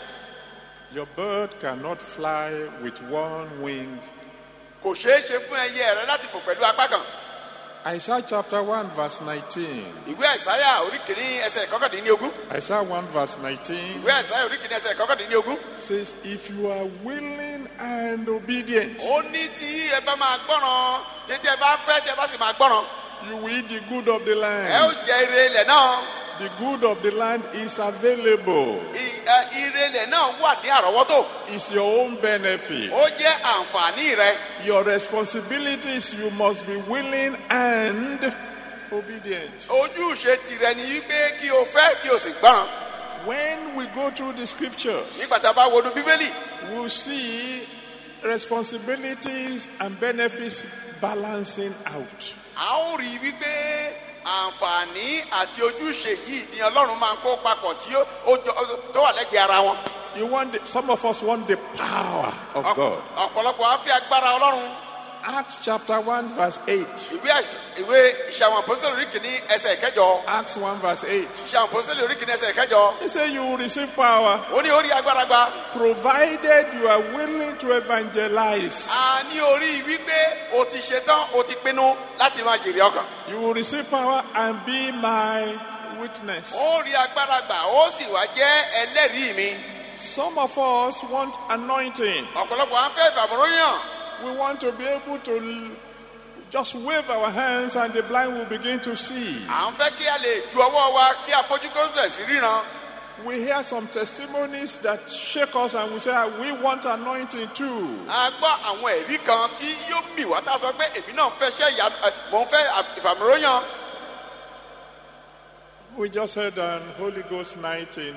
Your bird cannot fly with one wing. Kò ṣeé ṣe fún ẹyẹ rẹ láti fò pẹ̀lú apá kan. Isaiah chapter 1 verse 19. Ìwé Àìsáyà orí kìíní ẹsẹ̀ kọkàndínlógún. Isaiah 1 verse 19 Ìwé Àìsáyà orí kìíní ẹsẹ̀ kọkàndínlógún. says, if you are willing and obedient, Ó ní tí ẹ bá máa gbọ́ràn, títí ẹ bá fẹ́ tí ẹ bá sì máa gbọ́ràn, you will eat the good of the ẹ ó land. jẹ ire ilẹ̀ náà. The good of the land is available. Ire ilẹ̀ náà wà ní àrọ́wọ́tò. It's your own benefit. Ó jẹ́ àǹfààní rẹ. Your responsibility is you must be willing and obedient. Ojúṣe tìrẹ ni wípé kí o fẹ́ kí o sì gbọ́ràn. When we go through the scriptures, Nígbà tá a bá wọnú Bíbélì, we'll see responsibilities and benefits balancing out. a ó rí wípé àǹfààní àti ojúṣe yìí ni Ọlọ́run máa ń kó papọ̀ tí tó wà lẹ́gbẹ̀ẹ́ ara wọn. Some of us want the power of God. Ọ̀pọ̀lọpọ̀ á fi agbára Ọlọ́run. Acts chapter 1 verse 8. Ìwé Ìṣàwọn Àpọ́sítélì orí kìíní ẹsẹ̀ ìkẹjọ. Acts 1 verse 8. Ìṣàwọn Àpọ́sítélì orí kìíní ẹsẹ̀ ìkẹjọ. He said you will receive power Ó ní orí agbára gba. provided you are willing to evangelize. A ní orí wípé o ti ṣetán o ti pinnu láti máa jèrè ọkàn. You will receive power and be my witness. Ó rí agbára gbà ó sì wá jẹ́ ẹlẹ́rìí mi. Some of us want anointing. Ọ̀pọ̀lọpọ̀ à ń fẹ́ ìfàmúróyàn. We want to be able to just wave our hands and the blind will begin to see. À ń fẹ́ kí a lè ju ọwọ́ wa kí afọ́jú kó bẹ̀ sí ríran. We hear some testimonies that shake us and we say, we want anointing too. A gbọ́ àwọn ẹ̀rí kan tí yóò mì wá tá a sọ pé èmi náà fẹ́ ṣẹ́ ìyanu mò ń fẹ́ ìfàmúróyàn. We just had an Holy Ghost night in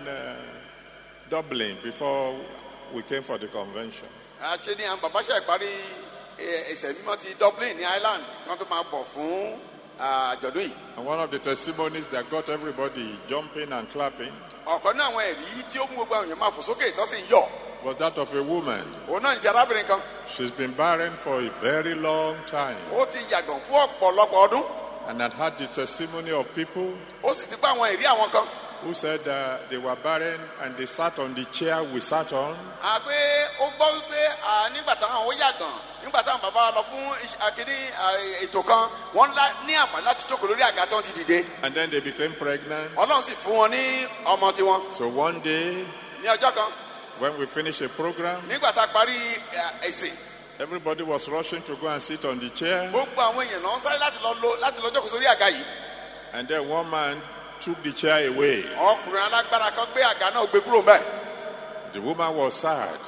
Dublin before we came for the convention. Àṣé ni àwọn bàbá ṣe ìparí ẹsẹ̀ mímọ́ ti Dublin ní Ireland kan tó máa bọ̀ fún àjọ̀dún yìí. And one of the testimonies that got everybody jumping and clapping Ọ̀kan náà àwọn ẹ̀rí tí ó mú gbogbo àwọn èèyàn máa fò sókè tó sì ń yọ̀. was that of a woman. Òun náà ní ti arábìnrin kan. She's been barren for a very long time Ó ti yàgàn fún ọ̀pọ̀lọpọ̀ ọdún. and had had the testimony of people Ó sì ti bá àwọn ẹ̀rí àwọn kan. who said they were barren and they sat on the chair we sat on. Àpé ó gbọ́ wípé nígbà táwọn ó yàgàn nígbà táwọn bàbá wa lọ fún akéde ètò kan wọ́n ní àǹfààní láti jókòó lórí àga tó ń ti dìde. And then they became pregnant. Ọlọ́run sì fún wọn ní ọmọ tiwọn. So one day, Ní ọjọ́ kan when we finished a program, nígbà tá a parí ẹ̀sìn everybody was rushing to go and sit on the chair. gbogbo àwọn èèyàn náà sáré láti lọ jókòó sórí àga yìí. And then one man took the chair away. Ọkùnrin alágbára kan gbé àga náà gbé kúrò mbẹ̀. The woman was sad,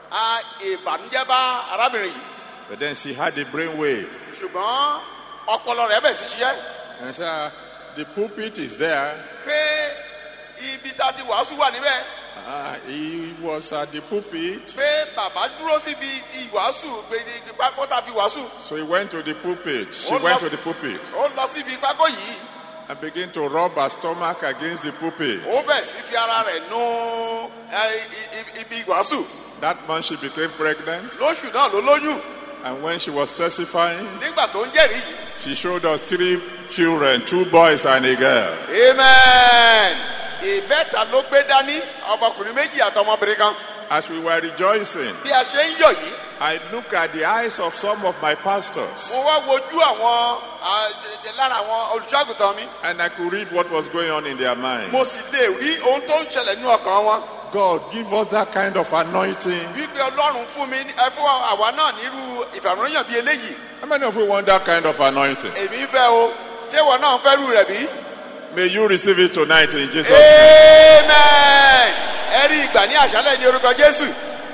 Ìbànújẹ́ bá arábìnrin yìí but then she had a brainwave. ṣùgbọ́n ọpọlọ rẹ̀ bẹ̀ sí ṣiṣẹ́ And so the pulpit is there. pé ibi tá a ti wàásù wà níbẹ̀. He was at the pulpit, Pé bàbá dúró síbi ìwàásù pákó tá a fi wàásù. so he went to the pulpit. She Oh, went no. to the pulpit Ó lọ síbi pákó yìí. and began to rub her stomach against the pulpit. Ó bẹ̀ sí fi ara rẹ̀ nú ibi ìwàásù. That month she became pregnant, Lóṣù náà ló lóyún. and when she was testifying, Nígbà tó ń jẹ́rìí yìí. she showed us 3 children, 2 boys and a girl. Amen. Ìbẹ́ta ló gbé dání ọmọkùnrin méjì àtọmọbìnrin kan. As we were rejoicing, Bí a ṣe ń yọ̀ yìí, I looked at the eyes of some of my pastors, mo wá wojú àwọn lára àwọn olùṣọ́àgùtàn mi. and I could read what was going on in their mind. Mo sì lè rí ohun tó ń ṣẹlẹ̀ nínú ọkàn wọn. God, give us that kind of anointing. Wípé Ọlọ́run fún mi fún àwa náà nírú ìfàmìlóyàn bíi eléyìí. How many of you want that kind of anointing? Èmi ń fẹ́ o. Ṣé ìwọ náà ń fẹ́ rú rẹ̀ bí? May you receive it tonight in Jesus' name. Amen. Ẹ rí ìgbà ní àṣálẹ̀ ní orúkọ Jésù.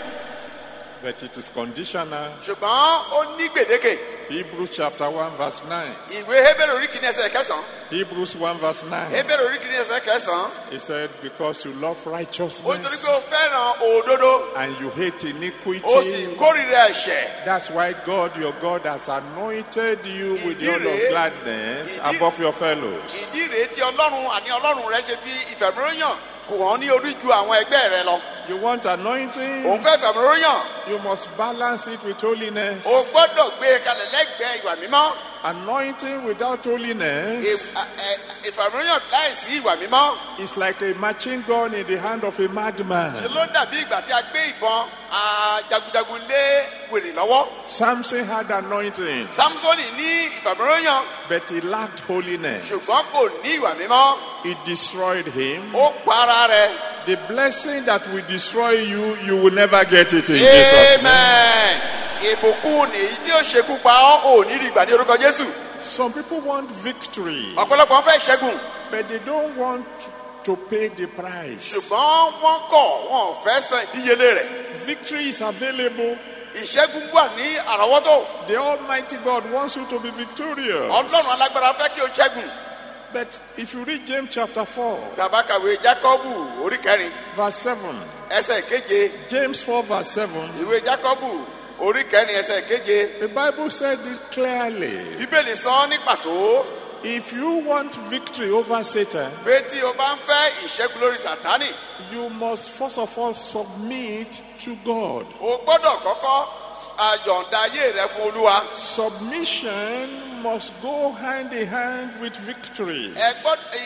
But it is conditional. Ṣùgbọ́n ó ní gbèdéke. Hebrews chapter 1 verse 9. Ìwé Hébérù orí kìíní ẹsẹ̀ kẹsàn-án. Hebrews 1 verse 9. Hébérù orí kìíní ẹsẹ̀ kẹsàn-án. He said, because you love Ó torí pé righteousness o fẹ́ràn òdodo. and you hate Ó sì iniquity, kórìíra ẹ̀ṣẹ̀. that's why God, your God, has anointed you with the oil of gladness above your fellows. Ìdí rèé tí Ọlọ́run àní Ọlọ́run rẹ̀ ṣe fi ìfẹ̀mìíràn kù hàn ní orí ju àwọn ẹgbẹ́ rẹ lọ. You want anointing? òun fẹ́ fàmì oróyàn. You must balance it with holiness. o gbọ́dọ̀ gbé e kalẹ̀ lẹ́gbẹ̀ẹ́ ìwà mímọ́. Anointing without holiness ìfàmìíràn láìsí ìwà mímọ́. is like a machine gun in the hand of a madman. ṣe ló dàbí ìgbà tí a gbé ìbọn jagunjagun lé wèrè lọ́wọ́. Samson had anointing, Samsoni ní ìfàmìíràn but he lacked holiness. ṣùgbọ́n kò ní ìwà mímọ́. It destroyed him. ó para rẹ̀. The blessing that will destroy you, you will never get it in Jesus' name. Amen. ìbùkún nìyí tí ó ṣekú pa ọ́ ò ní rí ìgbà ní orúkọ Jésù. Some people want victory, ọ̀pọ̀lọpọ̀ fẹ́ ṣẹ́gun but they don't want to pay the price. ṣùgbọ́n wọ́n kọ̀ wọn ò fẹ́ san ìdíyelé rẹ̀. Victory is available. ìṣẹ́gun wà ní àrọ́wọ́tò. The Almighty God wants you to be victorious. Ọlọ́run alágbára fẹ́ kí o ṣẹ́gun. But if you read James chapter 4, tàbákàwé Jákọ́bù orí kẹrin verse 7, ẹsẹ̀ keje. James 4, verse 7, ìwé Jákọ́bù orí kẹrin ẹsẹ̀ keje. the Bible said it clearly. Bíbélì sọ ní pàtó If you want victory over Satan, pé tí o bá ń fẹ́ ìṣẹ́gun lórí Sátánì, you must first of all submit to God. o gbọ́dọ̀ kọ́kọ́ àyọ̀ǹda ayé rẹ fún Olúwa. Submission must go hand in hand with victory. ẹ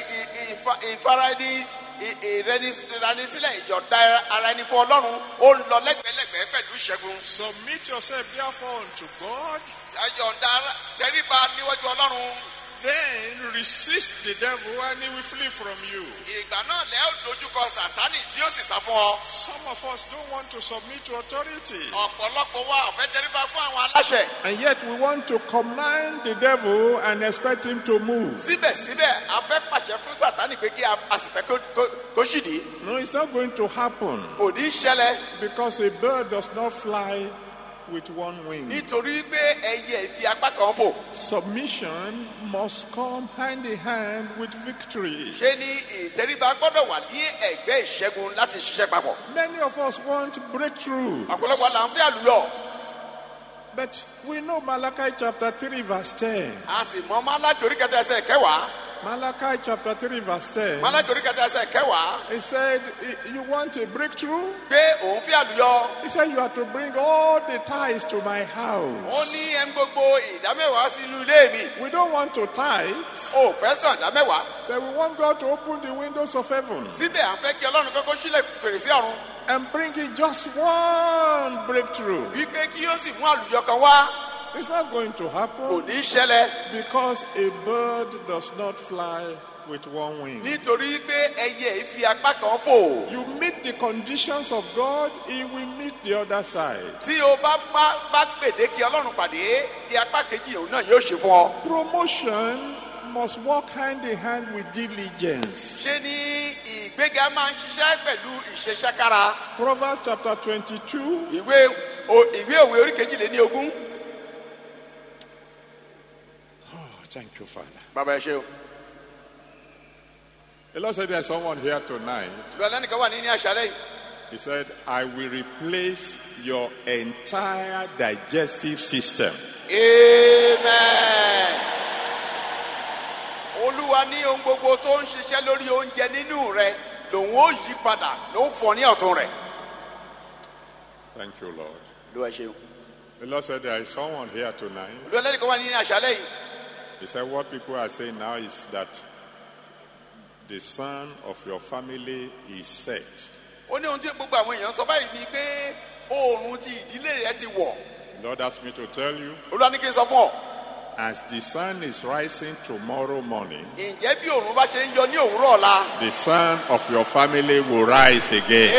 gbọ́dọ̀ ìranisílẹ̀ ìyọ̀ǹda ara ẹni fún Ọlọ́run ó ń lọ lẹ́gbẹ̀lẹ́gbẹ̀ pẹ̀lú ìṣẹ́gun. Submit yourself therefore unto God, àyọ̀ǹda tẹríba níwájú Ọlọ́run. then resist the devil and he will flee from you. ìgbà náà lẹ́ ò dojúkọ Sátánì tí ó sì sá fún ọ. Some of us don't want to submit to authority, ọ̀pọ̀lọpọ̀ wa ò fẹ́ tẹríba fún àwọn aláṣẹ. and yet we want to command the devil and expect him to move. síbẹ̀síbẹ̀ a fẹ́ pàṣẹ fún Sátánì pé kí a sì fẹ́ kó ṣìdí. No, it's not going to happen, kò ní í ṣẹlẹ̀ because a bird does not fly with one wing. nítorí pé ẹyẹ ìfi apá kan fò. Submission must come hand in hand with victory. ṣé ní ìtẹríba gbọ́dọ̀ wà ní ẹ̀gbẹ́ ìṣẹ́gun láti ṣiṣẹ́ papọ̀. Many of us want breakthrough, ọ̀pọ̀lọpọ̀ là ń fẹ́ àlùyọ. but we know Malachi chapter 3 verse 10. a sì mọ Málákì orí kẹta ẹsẹ̀ kẹwàá. Malachi chapter 3 verse 10. Málákì orí kẹta ẹsẹ̀ kẹwàá. He said, you want a breakthrough? pé òun fẹ́ àlùyọ. He said, you have to bring all the tithes to my ó house. ní ẹn gbogbo ìdámẹ́wàá sínú ilé mi. We don't want to tithe, ó fẹ́ san ìdámẹ́wàá. but we want God to open the windows of heaven síbẹ̀ à ń fẹ́ kí Ọlọ́run kọ́kọ́ sílẹ̀ fèrèsé ọ̀run. and bring in just one breakthrough. wípé kí ó sì mú àlùyọ kan wá. It's not going to kò happen ní í ṣẹlẹ̀. because a bird does not fly with one wing. nítorí pé ẹyẹ ìfi apá kan fò. You meet the conditions of God, He will meet the other side. tí o bá gbèdéke Ọlọ́run pàdé tí apá kejì òun náà yóò ṣe fún ọ. Promotion must walk hand in hand with diligence. ṣé ní ìgbéga máa ń ṣiṣẹ́ pẹ̀lú ìṣeṣẹ́kára. Proverbs chapter 22, ìwé òwe orí kejìléníogún. thank you, Father. bàbá ẹ ṣe o. The Lord said there's someone here tonight. ìgbà lẹ́nìkan wà ní àṣálẹ́ yìí. He said, I will replace your entire digestive system. Amen. Olúwa ní ohun gbogbo tó ń ṣiṣẹ́ lórí oúnjẹ nínú rẹ lòun ó yí padà ló ń fọ ní ọ̀tún rẹ̀. Thank you, Lord. ló ẹ ṣeun. The Lord said there is someone here tonight. ìgbà lẹ́nìkan wà ní àṣálẹ́ yìí. He said, what people are saying now is that the son of your family is set. ó ní ohun tí gbogbo àwọn èèyàn sọ báyìí ni pé oòrùn ti ìdílé rẹ ti wọ̀. The Lord asked me to tell you, Olúwa ní kí n sọ fún ọ. as the sun is rising tomorrow morning, ǹjẹ́ bí oòrùn bá ṣe ń yọ ní òwúrọ̀ ọ̀la. the son of your family will rise again.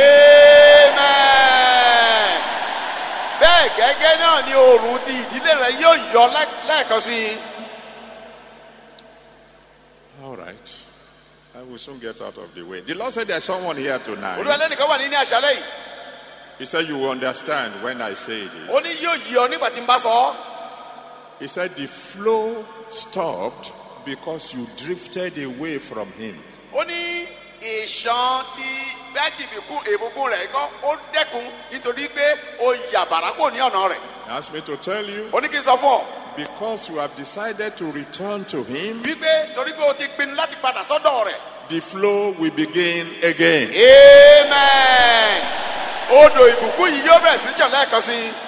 Amen. bẹ́ẹ̀ gẹ́gẹ́ náà ni oòrùn ti ìdílé rẹ yóò yọ lẹ́ẹ̀kan sí i. All right. I will soon get out of the way. The Lord said there's someone here Olúwa tonight. lẹ́nìkan wà ní àṣálẹ́ yìí. He said you will understand when I say ó this. ní yóò yí ọ nígbà tí n bá sọ ọ́. He said the flow stopped because you drifted away from him. ó ní ìṣàn ti bẹ́ẹ̀kì ìbùkún rẹ̀ kọ́ ó dẹ́kun nítorí pé ó yàbàrá kò ní ọ̀nà rẹ̀. He asked me to tell you, ó ní kí n sọ fún ọ. because you have decided to return to him, wípé torí pé o ti pinnu láti padà sọ́dọ̀ rẹ̀. the flow will begin again. Amen. Odò ìbùkún yìí yóò bẹ̀rẹ̀ sí jàn lẹ́ẹ̀kan sí i.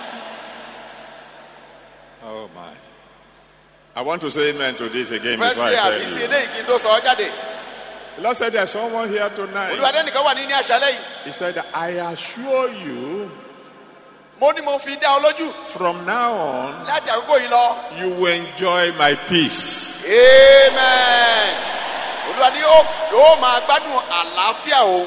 Oh my. I want to say amen to this again Fẹ́ before ṣe I tell àbí sí you. eléyìí kí n tó sọ ọ́ jáde. The Lord said there's someone here tonight. Olúwadé nìkan wà ní àṣálẹ́ yìí. He said, I assure you, Mo ní mo fi dá ọ lójú. from now on, Láti àkókò yìí lọ. you will enjoy my peace. Amen. Olúwa ni yóò máa gbádùn àlàáfíà o.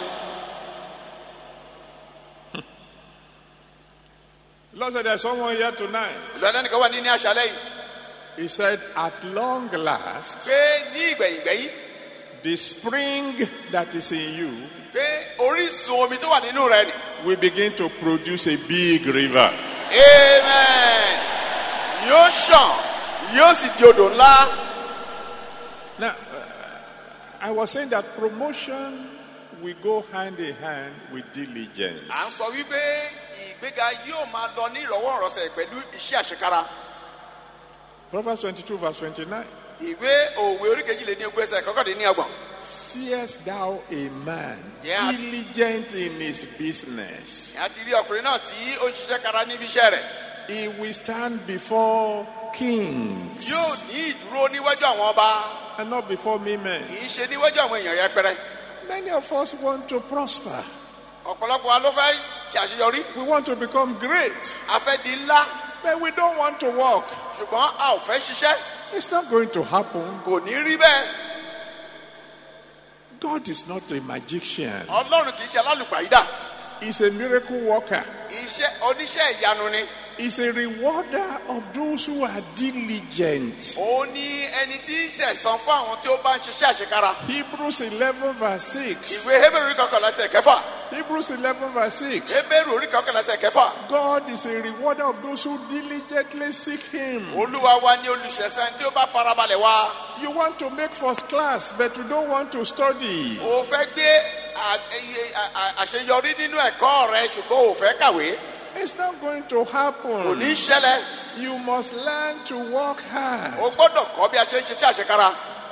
The Lord said there's someone here tonight. Olúwadé nìkan wà ní àṣálẹ́ yìí. He said, at long last, Pé ní ìgbẹ̀yìngbẹ̀yìn. the spring that is in you Pé orísun omi tó wà nínú rẹ ni. will begin to produce a big river. Amen. Yóò ṣàn, yóò sì di odò ńlá. Now, I was saying that promotion will go hand in hand with diligence. À ń sọ wípé ìgbéga yóò máa lọ ní ìrọ̀wọ́rọ̀sẹ̀ pẹ̀lú iṣẹ́ àṣekára. Proverbs 22 verse 29. Ìwé òwe oríkejìléní ogún ẹsẹ̀ kọkàndínlọ́gbọ̀n. Seest thou a man Yeah. diligent in his business? Ìyá ti rí ọkùnrin náà tí ó ń ṣiṣẹ́ kára níbi iṣẹ́ rẹ̀. He will stand before kings Yóò ní ìdúró níwájú àwọn ọba. and not before me men. Kì í ṣe níwájú àwọn èèyàn yẹpẹrẹ. Many of us want to prosper. Ọ̀pọ̀lọpọ̀ wa ló fẹ́ ṣàṣeyọrí. We want to become great, A fẹ́ di ńlá. but we don't want to work. Ṣùgbọ́n a ò fẹ́ ṣiṣẹ́. It's not going to happen. Kò ní rí bẹ́ẹ̀. God is not a magician. Ọlọ́run kì í ṣe alálùpàídà. He's a miracle worker. Oníṣẹ́ ìyanu ni. He's a rewarder of those who are diligent. Ó ní ẹni tí í ṣẹ̀san fún àwọn tí ó bá ń ṣiṣẹ́ àṣekára. Hebrews 11 verse 6. Ìwé Hébérù orí kọkànlá ẹsẹ̀ kẹfà. Hebrews 11 verse 6. Hébérù orí kọkànlá ẹsẹ̀ kẹfà. God is a rewarder of those who diligently seek him. Olúwa wa ní olùṣẹ̀san tí ó bá farabalẹ̀ wá. You want to make first class, but you don't want to study. O fẹ́ gbé àṣeyọrí nínú ẹ̀kọ́ rẹ ṣùgbọ́n o fẹ́ kàwé. It's not going to Kò happen. ní ṣẹlẹ̀. You must learn to work hard. O gbọ́dọ̀ kọ́ bí a ṣe ń ṣiṣẹ́ àṣekára.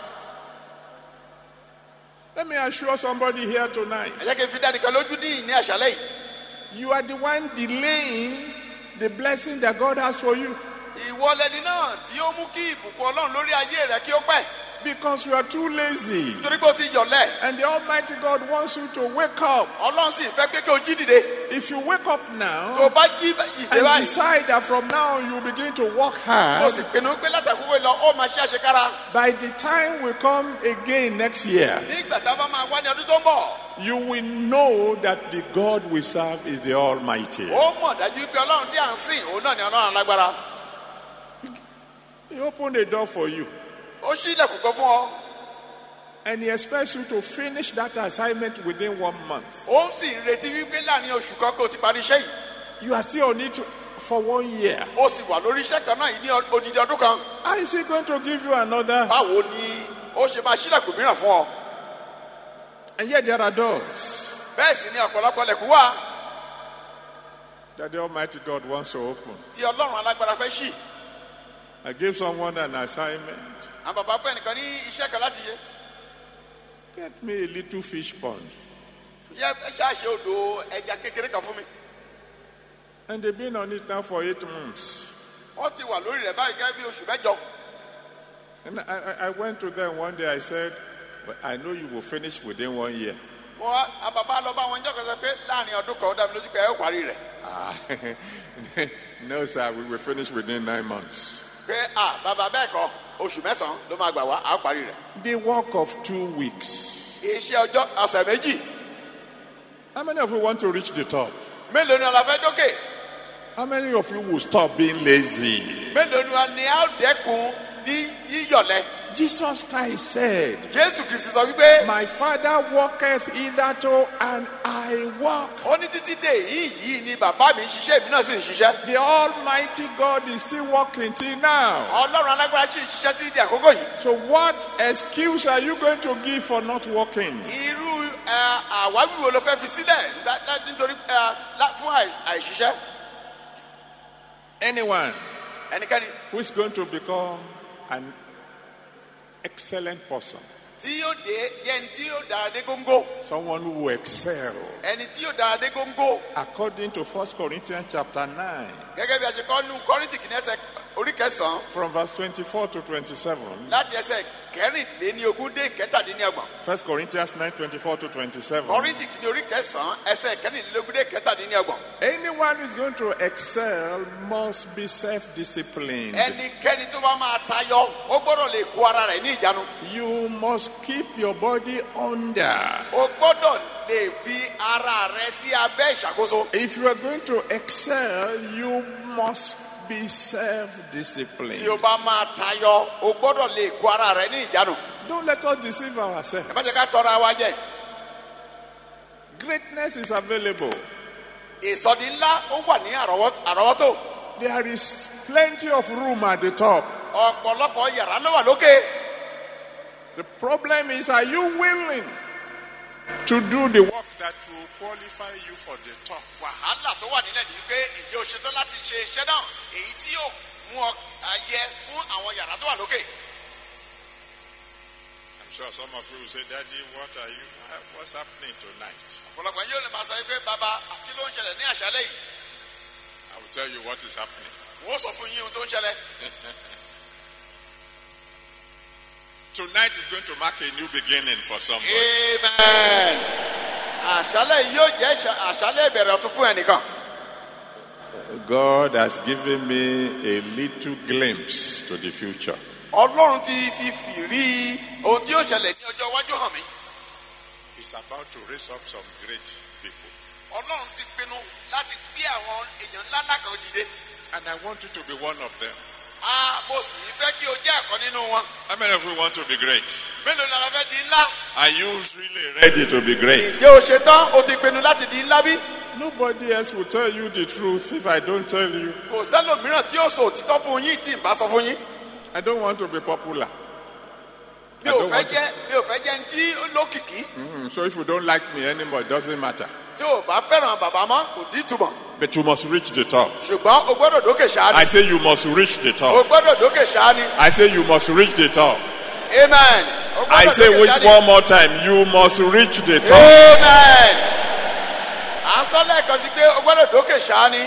Let me assure somebody here tonight. Ẹ jẹ́ kí n fi dá nìkan lójú ní àṣálẹ́ yìí. You are the one delaying the blessing that God has for you. Ìwọ lẹni náà tí ó mú kí ìbùkún Ọlọ́run lórí ayé rẹ kí ó pẹ́. Because you are too lazy. Nítorí pé o ti yọ̀lẹ̀. And the Almighty God wants you to wake up. Ọlọ́run sì fẹ́ pé kí o jí dìde. If you wake up Tó o now bá jí ìdè and báyìí. decide that from now on you begin to work Mo hard, sì pinnu pé látàkùnkùn lọ ó máa ṣe àṣekára. by the time we come again next year, Nígbà tá a bá máa wá ní ọdún tó ń bọ̀. you will know that the God we serve is the Almighty. Ó mọ̀ dájú pé Ọlọ́run tí à ń sìn òun náà ni Ọlọ́run alágbára. He opened a door for you Ó ṣí ilẹ̀kùn kan fún ọ. and he expects you to finish that assignment within 1 month. Ó sì ń retí wípé láàrin oṣù kan kó o ti parí iṣẹ́ yìí. You are still on it for 1 year. Ó sì wà lórí iṣẹ́ kan náà yìí ní odidi ọdún kan. How is he going to give you another? Báwo ni ó ṣe máa ṣílẹ̀kùn mìíràn fún ọ? And yet there are doors Bẹ́ẹ̀ sì ni ọ̀pọ̀lọpọ̀ ilẹ̀kùn wà that the Almighty God wants to open. tí Ọlọ́run alágbára fẹ́ ṣí. I gave someone an assignment. Àwọn bàbá fún ẹnìkan ní iṣẹ́ kan láti ṣe. Get me a little fish pond. Yẹ ṣáàṣe odò ẹja kékeré kan fún mi. And they've been on it now for 8 months. Wọ́n ti wà lórí rẹ̀ báyìí gẹ́gẹ́ bí oṣù mẹ́jọ. And I went to them one day. I said, but I know you will finish within 1 year. Wọ́n àwọn bàbá lọ bá wọn jọ́ kan sọ pé láàrin ọdún kan ó dá mi lójú pé ẹ ó parí rẹ̀. Ah, no, sir, we will finish within 9 months. Pé bàbá bẹ́ẹ̀ kọ́ oṣù mẹ́sàn-án ló máa gbà wá á parí rẹ̀. The work of 2 weeks. Iṣẹ́ ọ̀sẹ̀ méjì. How many of you want to reach the top? Mélòó ni ọ̀la fẹ́ dókè? How many of you will stop being lazy? Mélòó ni a ó dẹ́kun ní yíyọ̀lẹ̀? Jesus Christ said, Jésù Kristi sọ wípé my Father walketh hitherto and I walk. ó ní títí dé yìí ni bàbá mi ń ṣiṣẹ́ èmi náà sì ń ṣiṣẹ́. The Almighty God is still working till now. Ọlọ́run alágbára sì ń ṣiṣẹ́ tí di àkókò yìí. So what excuse are you going to give for not working? Irú àwáwí wo ló fẹ́ fi sílẹ̀ nítorí fún àìṣiṣẹ́? Anyone Ẹnikẹ́ni who is going to become an excellent person, tí yóò dé jẹ́ ẹni tí yóò dára dé góńgó. Someone who will excel. Ẹni tí yóò dára dé góńgó. According to 1 Corinthians chapter 9, Gẹ́gẹ́ bí a ṣe kọ́ nínú Kọ́ríńtì kìíní ẹsẹ̀ orí kẹsàn-án from verse 24 to 27. láti ẹsẹ̀ kẹrìnléníogún dé kẹtàdínlọ́gbọ̀n. 1 Corinthians 9, 24 to 27. Kọ́ríńtì kìíní orí kẹsàn-án ẹsẹ̀ kẹrìnlélógún dé kẹtàdínlọ́gbọ̀n. Anyone who is going to excel must be self-disciplined. Ẹnikẹ́ni tó bá máa tayọ ó gbọ́dọ̀ lè kó ara rẹ̀ ní ìjánu. You must keep your body under. O gbọ́dọ̀ lè fi ara rẹ̀ sí abẹ́ ìṣàkóso. If you are going to excel, you must be Tí self-disciplined. o bá máa tayọ o gbọ́dọ̀ lè kó ara rẹ̀ ní ìjánu. Don't let us deceive ourselves. Ẹ má jẹ́ ká tọra wa jẹ. Greatness is available. Ìsọdi ńlá ó wà ní àrọ́wọ́tò. There is plenty of room at the top. Ọ̀pọ̀lọpọ̀ yàrá ló wà lókè. The problem is, are you willing to do the work that will qualify you for the top? Wàhálà tó wà nílẹ̀ ní pé ìjẹ́ o ṣetán láti ṣe iṣẹ́ náà èyí tí yóò mú ọ ayẹ fún àwọn yàrá tó wà lókè. I'm sure some of you will say, Daddy, what's happening tonight? Ọ̀pọ̀lọpọ̀ yóò lè máa sọ pé bàbá kí ló ń ṣẹlẹ̀ ní àṣálẹ́ yìí. I will tell you what is happening. Wọ́n sọ fún yín ohun tó ń ṣẹlẹ̀. Tonight is going to mark a new beginning for somebody. Amen. Àṣálẹ́ yìí yóò jẹ́ àṣálẹ́ ìbẹ̀rẹ̀ ọ̀tun fún ẹnìkan. God has given me a little glimpse to the future. Ọlọ́run ti fi fìrí ohun tí yóò ṣẹlẹ̀ ní ọjọ́ iwájú hàn mí. He's about to raise up some great people. Ọlọ́run ti pinnu láti gbé àwọn èèyàn ńlá ńlá kan dìde. And I want you to be one of them. Mo sì fẹ́ kí o jẹ́ ẹ̀kan nínú wọn. How many of you want to be great? Mélòó ni a fẹ́ di ńlá? Are you really ready to be great? Ǹjẹ́ o ṣetán o ti pinnu láti di ńlá bí? Nobody else will tell you the truth if I don't tell you. Kò sẹ́lòmíràn tí yóò sọ òtítọ́ fún yín tí n bá sọ fún yín. I don't want to be popular. Mi ò fẹ́ jẹ́ ní tí ó lókìkí. So if you don't like me anymore, it doesn't matter. Tí o bá fẹ́ràn bàbá mọ́ kò dín túmọ̀. But you must reach the top. Ṣùgbọ́n o gbọ́dọ̀ dókè ṣáá I ni. say you must reach the O top. gbọ́dọ̀ dókè ṣáá ni. I say you must reach the top. Amen. O I gbọ́dọ̀ say dókè which ṣáá ni. one more time, you must reach the top. Amen. À ń sọ lẹ́ẹ̀kan sí pé o gbọ́dọ̀ dókè ṣáá ni.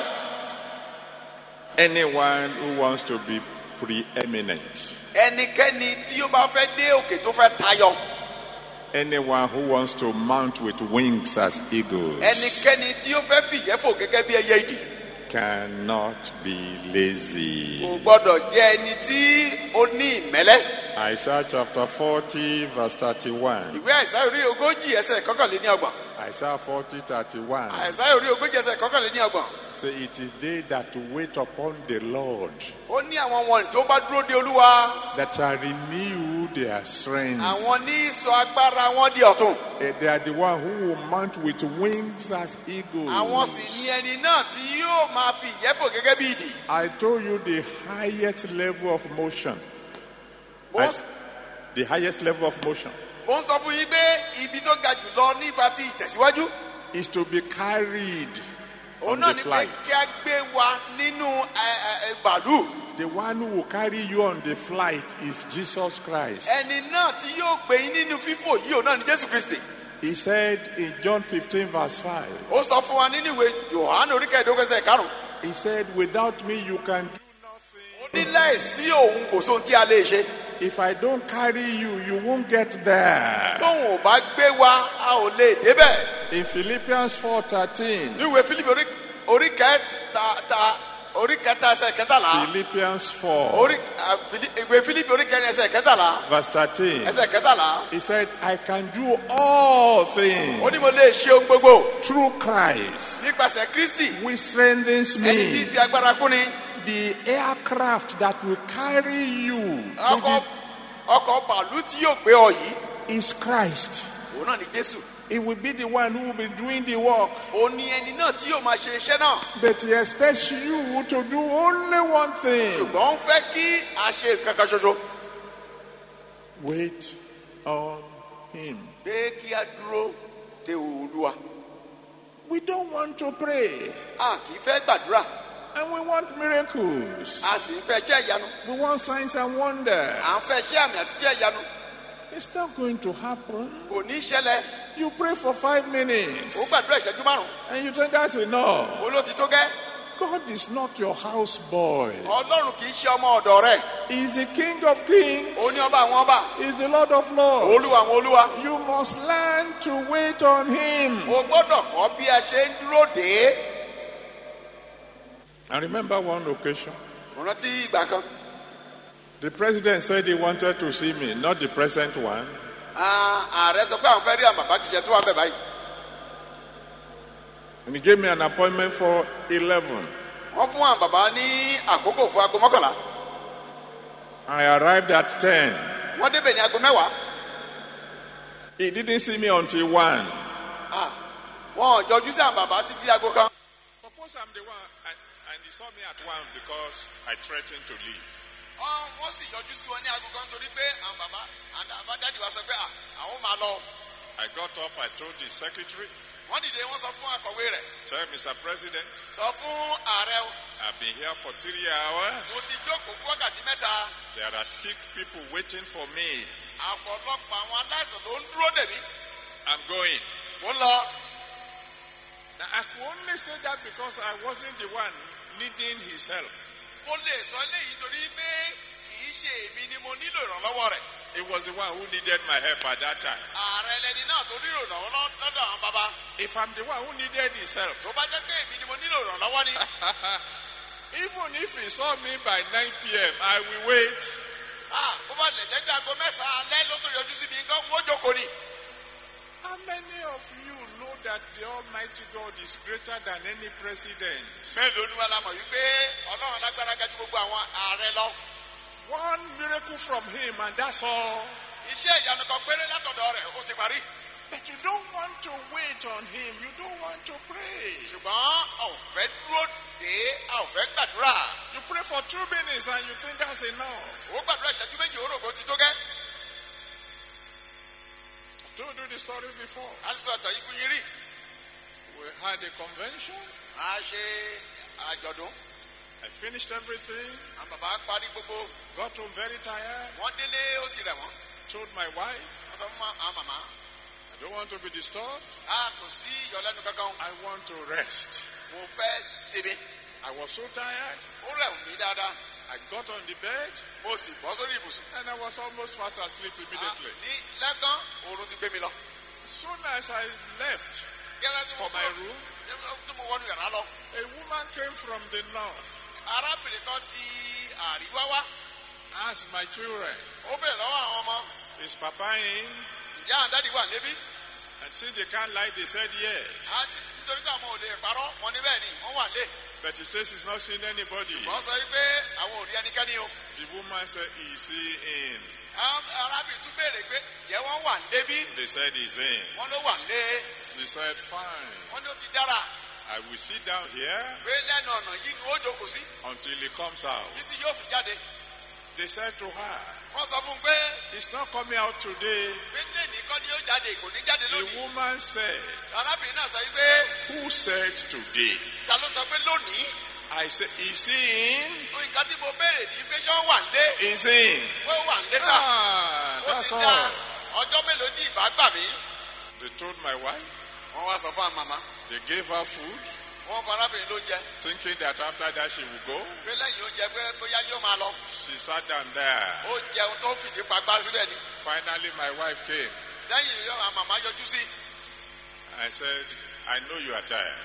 Anyone who wants to be preeminent, Ẹnikẹ́ni tí ó bá fẹ́ dé òkè tó fẹ́ tayọ. anyone who wants to mount with wings as eagles, Ẹnikẹ́ni tí ó fẹ́ fìyẹ́fò gẹ́gẹ́ bí ẹyẹ idì. cannot be lazy. Kò gbọ́dọ̀ jẹ́ ẹni tí ó ní ìmẹ́lẹ́. Isaiah chapter 40 verse 31. Ìwé Àìsáyà orí ogójì ẹsẹ̀ kọkànléníọgbọ̀n. Isaiah 40, 31. Àìsáyà orí ogójì ẹsẹ̀ kọkànléníọgbọ̀n. Say, it is they that wait upon the Lord Ó ní àwọn wọ̀nyí tó bá dúró de Olúwa. that shall renew their strength. Àwọn ní sọ agbára wọn di ọ̀tun. They are the one who will mount with wings as eagles. Àwọn sì ní ẹni náà tí yóò máa fi ìyẹ́fò gẹ́gẹ́ bí idì. I told you the highest level of motion. Mo The highest level of motion ń sọ fún yín pé ibi tó ga jùlọ nípa ti ìtẹ̀síwájú. is to be carried on Òun náà the ni pé flight. kí a gbé wa nínú bàálù. The one who will carry you on the flight is Jesus Christ. Ẹni náà tí yóò gbé yín nínú fífò yìí òun náà ni Jésù Kristi. He said in John 15 verse 5, Ó sọ fún wa nínú ìwé Jòhánù orí kẹẹ̀ẹ́dógún ẹsẹ̀ karùn-ún. he said, without me you can do Ó ní láìsí òun kò sóhun tí a lè ṣe. If I don't carry you, you won't get there. Tóun ò bá gbé wa a ò lè débẹ̀. In Philippians 4:13, Ní ìwé Fílípì orí kẹta ẹsẹ̀ kẹtàlá. Philippians 4 Ìwé Fílípì orí kẹrin ẹsẹ̀ kẹtàlá. verse 13, Ẹsẹ̀ kẹtàlá. he said, I can do all things Ó ní mo lè ṣe ohun gbogbo through Christ, nípasẹ̀ Kristi. which strengthens Ẹni tí me. fi agbára kún ni. The aircraft that will carry you to Ọkọ̀ bàálù tí yóò gbé ọ yìí. is Christ. Òun náà ni Jésù. He will be the one who will be doing the work. Òun ni ẹni náà tí yóò máa ṣe iṣẹ́ náà. But he expects you to do only one thing. Ṣùgbọ́n ó ń fẹ́ kí a ṣe nǹkan kan ṣoṣo. Wait on him. Pé kí a dúró de Olúwa. We don't want to pray. A kì í fẹ́ gbàdúrà. And we want miracles. A sì ń fẹ́ iṣẹ́ ìyanu. We want signs and wonders. À ń fẹ́ iṣẹ́ àmì àti iṣẹ́ ìyanu. It's not going to happen. kò ní ṣẹlẹ̀. You pray for 5 minutes ó gbàdúrà ìṣẹ́jú márùn-ún. and you think that's enough. ó ló ti tó gẹ́. God is not your house boy. ọlọ́run kì í ṣe ọmọ ọ̀dọ̀ rẹ̀. He is the King of kings. ó ní ọba àwọn ọba. He is the Lord of lords. olúwa àwọn olúwa. You must learn to wait on him. o gbọ́dọ̀ kọ́ bí a ṣe ń dúró dé. I remember one occasion. mo rántí ìgbà kan. The president said he wanted to see me, not the present one. ààrẹ sọ pé àwọn fẹ́ rí àwọn bàbá kìí ṣe tó wà bẹ́ẹ̀ báyìí. And he gave me an appointment for 11. wọ́n fún àwọn bàbá ní àkókò fún aago mọ́kànlá. I arrived at 10. wọ́n débẹ̀ ní aago mẹ́wàá. He didn't see me until 1. wọn ò jọjú sí àwọn bàbá títí aago kan. Suppose I'm the one, and he saw me at 1 because I threatened to leave. wọ́n sì yọjú sí wọn ní aago kan torí pé àwọn bàbá àbájáde wa sọ pé àwọn máa lọ. I got up, I told the secretary, wọ́n dìde wọ́n sọ fún akọ̀wé rẹ̀. tell Mr. President, sọ fún ààrẹ o. I've been here for 3 hours. mo ti jókòó fún wákàtí mẹ́ta. There are sick people waiting for me. àpọ̀lọpọ̀ àwọn aláìsàn ló ń dúró dè mí. I'm going. mo ń lọ. Now, I could only say that because I wasn't the one needing his help. mo lè sọ eléyìí torí pé kì í ṣe èmi ni mo nílò ìrànlọ́wọ́ rẹ̀. He was the one who needed my help at that time. ààrẹ lẹni náà tó nílò ìrànlọ́wọ́ lọ́dọ̀ àwọn bàbá. If I'm the one who needed his help, tó bá jẹ́ pé èmi ni mo nílò ìrànlọ́wọ́ ni. even if he saw me by 9 p.m., I will wait. bó bá lè jẹ́ pé aago mẹ́sàn-án alẹ́ ló tó yọjú sí mi nǹkan wọ́n jókòó ni. How many of you know that the Almighty God is greater than any president? mélòó ni wàá la mọ̀ wípé ọlọ́run lágbára ga ju gbogbo àwọn ààrẹ lọ. One miracle from him and that's all. iṣẹ́ ìyanu kan péré látọ̀dọ̀ rẹ̀ ó ti parí. But you don't want to wait on him. You don't want to pray. ṣùgbọ́n a ò fẹ́ dúró dé a ò fẹ́ gbàdúrà. You pray for 2 minutes and you think that's enough. ó gbàdúrà ìṣẹ́jú méjì ó rò pé ó ti tó gẹ́. I've told you the story before. a ti sọ ọ̀tọ̀ yìí fún yín rí. We had a convention. a ṣe àjọ̀dún. I finished everything. àwọn bàbá parí gbogbo. Got home very tired. wọ́n délé ó ti rẹ̀ wọ́n. Told my wife, wọ́n sọ fún àwọn màmá. I don't want to be disturbed. kò sí ìyọlẹ́nu kankan. I want to rest. mo fẹ́ sinmi. I was so tired. ó rẹ̀ mí dáadáa. I got on the bed mo sì bọ́ sórí ibùsùn. and I was almost fast asleep immediately. ní lẹ́gán oorun ti gbé mi lọ. As soon as I left gẹ́gẹ́ tí mo for my room, tí mo wọnú yàrá lọ. a woman came from the north, arábìnrin kan ti àríwá wá. asked my children, ó bèrè lọ́wọ́ àwọn ọmọ. is Papa in? ìyá àdáde wà níbí. And since they can't lie, they said yes. nítorí pé àwọn ò lè parọ́ wọn ní bẹ́ẹ̀ ni wọ́n wà lé. But he says he's not seen anybody. wọ́n sọ wípé àwọn ò rí ẹnikẹ́ni o. The woman said, is he in? arábìnrin tún béèrè pé jẹ́ wọ́n wà níbí. They said he's in. wọ́n ló wà lé. She said, fine. wọ́n ní ó ti dára. I will sit down here pé lẹ́nu ọ̀nà yìí ni ó jókòó sí. until he comes out. títí yóò fi jáde. They said to her, wọ́n sọ fún un pé he's not coming out today. pé lẹ́nìí kọ́ ni yóò jáde kò ní jáde The lónìí. woman said, arábìnrin náà sọ wípé who said today? ta ló sọ pé lónìí. I said, is he in? nǹkan tí mo béèrè ní pé ṣé wọ́n wà lé. Is in. pé ó wà lé sà. ó That's ti dá all. ọjọ́ mélòó ní ìbá gbà mí. They told my wife, wọ́n wá sọ fún àwọn màmá. they gave her food, wọ́n fún arábìnrin lóúnjẹ. thinking that after that she would go. pé lẹ́yìn oúnjẹ pé bóyá yóò máa lọ. She sat down there. ó jẹun tó fìdí pagbá síbẹ̀ ni. Finally, my wife came. lẹ́yìn àwọn màmá yọjú sí. I said, I know you are tired,